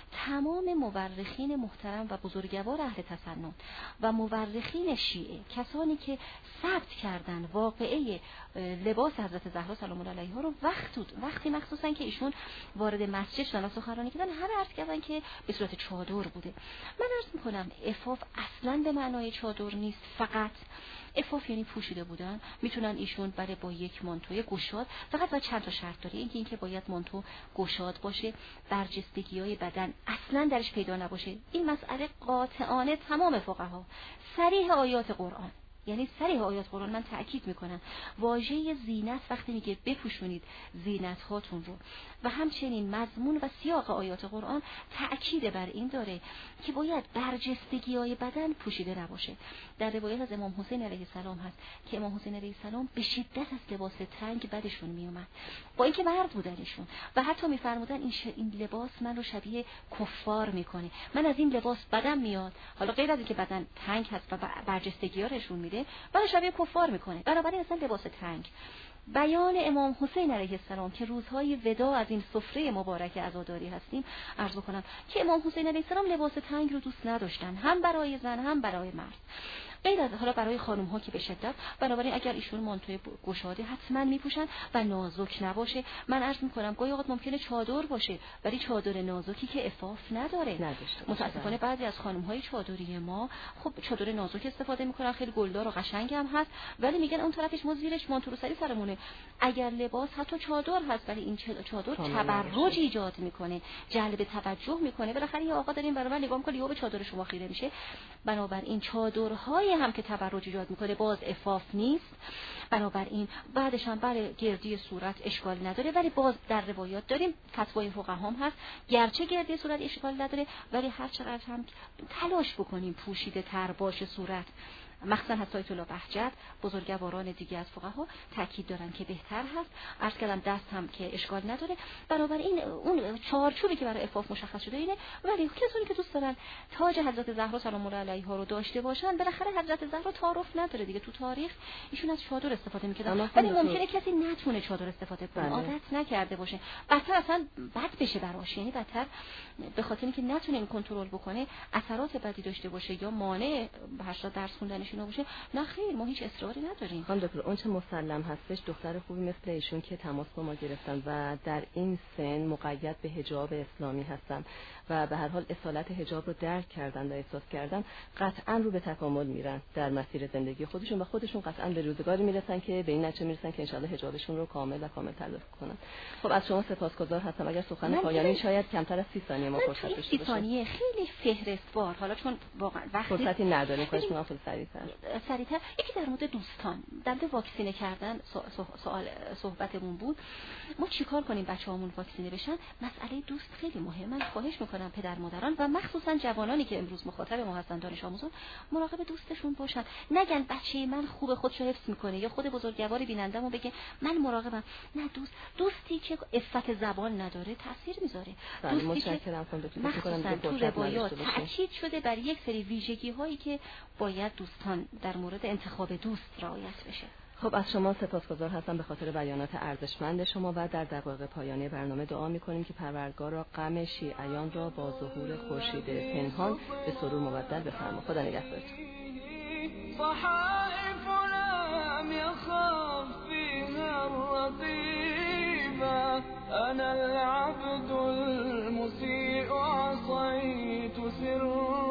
تمام مورخین محترم و بزرگوار اهل تسنن و مورخین شیعه، کسانی که ثبت کردن واقعه لباس حضرت زهرا سلام الله علیها رو وقتی وقتی مخصوصا که ایشون وارد مسجد شدن و سخنرانی کردن، همه عرض کردن که به صورت چادر بوده. من عرض میکنم عفاف اصلا به معنای چادر نیست. فقط عفاف یعنی پوشیده بودن. میتونن ایشون برای با یک مانتوی گشاد، فقط با چند تا شرط داره. اینکه اینکه باید مانتو گشاد باشه، برجستگی‌های بدن اصلا درش پیدا نباشه. این مسئله قاطعانه تمام فقها صریح آیات قرآن، یعنی صریح آیات قرآن من تأکید میکنم، واژه زینت وقتی میگه بپوشونید زینت هاتون رو، و همچنین مضمون و سیاق آیات قرآن تأکید بر این داره که باید برجستگی های بدن پوشیده نباشه. در روایت از امام حسین علیه السلام هست که امام حسین علیه السلام به شدت از لباس تنگ بدشون میومد، با اینکه مرد بودنشون، و حتی میفرمودن این, ش... این لباس من رو شبیه کفار میکنه، من از این لباس بدم میاد. حالا غیر از اینکه بدن تنگ هست و برجستگی ها نشون میده، من شبیه کفار میکنه. بنابراین اصلا لباس تنگ. بیان امام حسین علیه السلام که روزهای ودا از این سفره مبارک عزاداری هستیم عرض بکنم که امام حسین علیه السلام لباس تنگ رو دوست نداشتن، هم برای زن هم برای مرد. غیر از حالا برای خانم ها که به شدت، بنابراین اگر ایشون مانتوی گشاده حتما میپوشن و نازک نباشه. من عرض میکنم گاهی اوقات ممکنه چادر باشه ولی چادر نازکی که عفاف نداره. متاسفانه بعضی از خانم های چادری ما خب چادر نازک استفاده میکنن، خیلی گلدار و قشنگ هم هست، ولی میگن اون طرفش ما زیرش مانتو رو سری سرمونه. اگر لباس حتی چادر هست ولی این چادر تبرج ایجاد میکنه، جلب توجه میکنه، بالاخره یه آقا داریم برابر نگاه میکنه یا به چادر شما خیره میشه. بنابراین چادرهای هم که تبرج ایجاد میکنه باز عفاف نیست. بنابراین بعدش هم برای گردی صورت اشکال نداره، ولی باز در روایات داریم فتوای فقها هم هست گرچه گردی صورت اشکال نداره ولی هر چقدر هم تلاش بکنیم پوشیده تر باشه صورت، مخصوصا حتی آیت الله بهجت بزرگواران دیگه از فقها تاکید دارن که بهتر هست. عرض کردم دست هم که اشکال نداره. بنابراین اون چارچوبی که برای عفاف مشخص شده اینه، ولی کسانی که دوست دارن تاج حضرت زهرا سلام الله علیها رو داشته باشن، بالاخره حضرت زهرا تعارف نداره دیگه، تو تاریخ ایشون از چادر استفاده میکردن، ولی ممکنه کسی نتونه چادر استفاده کنه، عادت نکرده باشه، بدتر اصلا بد بشه براش، یعنی بدتر به خاطر اینکه نتونه این کنترل بکنه اثرات بدی داشته باشه یا مانع به هر درس خوندنش آشنا بشه. نه خیر، ما هیچ اصراری نداریم. خانم دکتر اون چه مسلم هستش دختر خوبی مثل ایشون که تماس با ما گرفتن و در این سن مقید به حجاب اسلامی هستن و به هر حال اصالت حجاب رو درک کردن و احساس کردن، قطعا رو به تکامل میرن در مسیر زندگی خودشون و خودشون قطعا به روزگاری میرسن که به این نتیجه میرسن که انشالله حجابشون رو کامل و کامل تلافی کنن. خب از شما سپاسگزار هستم. اگر سخن پایانی شاید کمتر از سی ثانیه ما فرصت داشته باشیم. سی ثانیه خیلی فهرستوار، حالا چون واقعا وقتی فرصتی نداریم خواهش می‌کنم خیلی سریع‌تر سریع‌تر. یکی در مورد دوستان، در مورد واکسینه کردن سوال صحبتمون بود. ما چیکار کنیم بچه‌هامون واکسینه بشن؟ مسئله دوست خیلی مهمه. من خواهش می‌کنم پدر مادران و مخصوصا جوانانی که امروز مخاطب ما هستن، دانش آموزان، مراقب دوستشون باشن. نگن بچه من خوبه خودش رو حفظ می‌کنه، یا خود بزرگوار بیننده‌مو بگه من مراقبم. نه، دوست دوستی که عفت زبان نداره تاثیر میذاره. دوستی که مخصوصا تو روایات تأکید شده بر یک سری ویژگی‌هایی که باید دوستان در مورد انتخاب دوست رعایت بشه. خب از شما سپاسگزار هستم به خاطر بیانات ارزشمند شما و در دقایق پایانی برنامه دعا می‌کنیم که پروردگار را غم شیعیان را با ظهور خورشید پنهان به سرور مبدل بفرما. خدا نگهدارتون. صحائف لم يخاف فيها الرقيبة أنا العبد المسيء عصيت سرا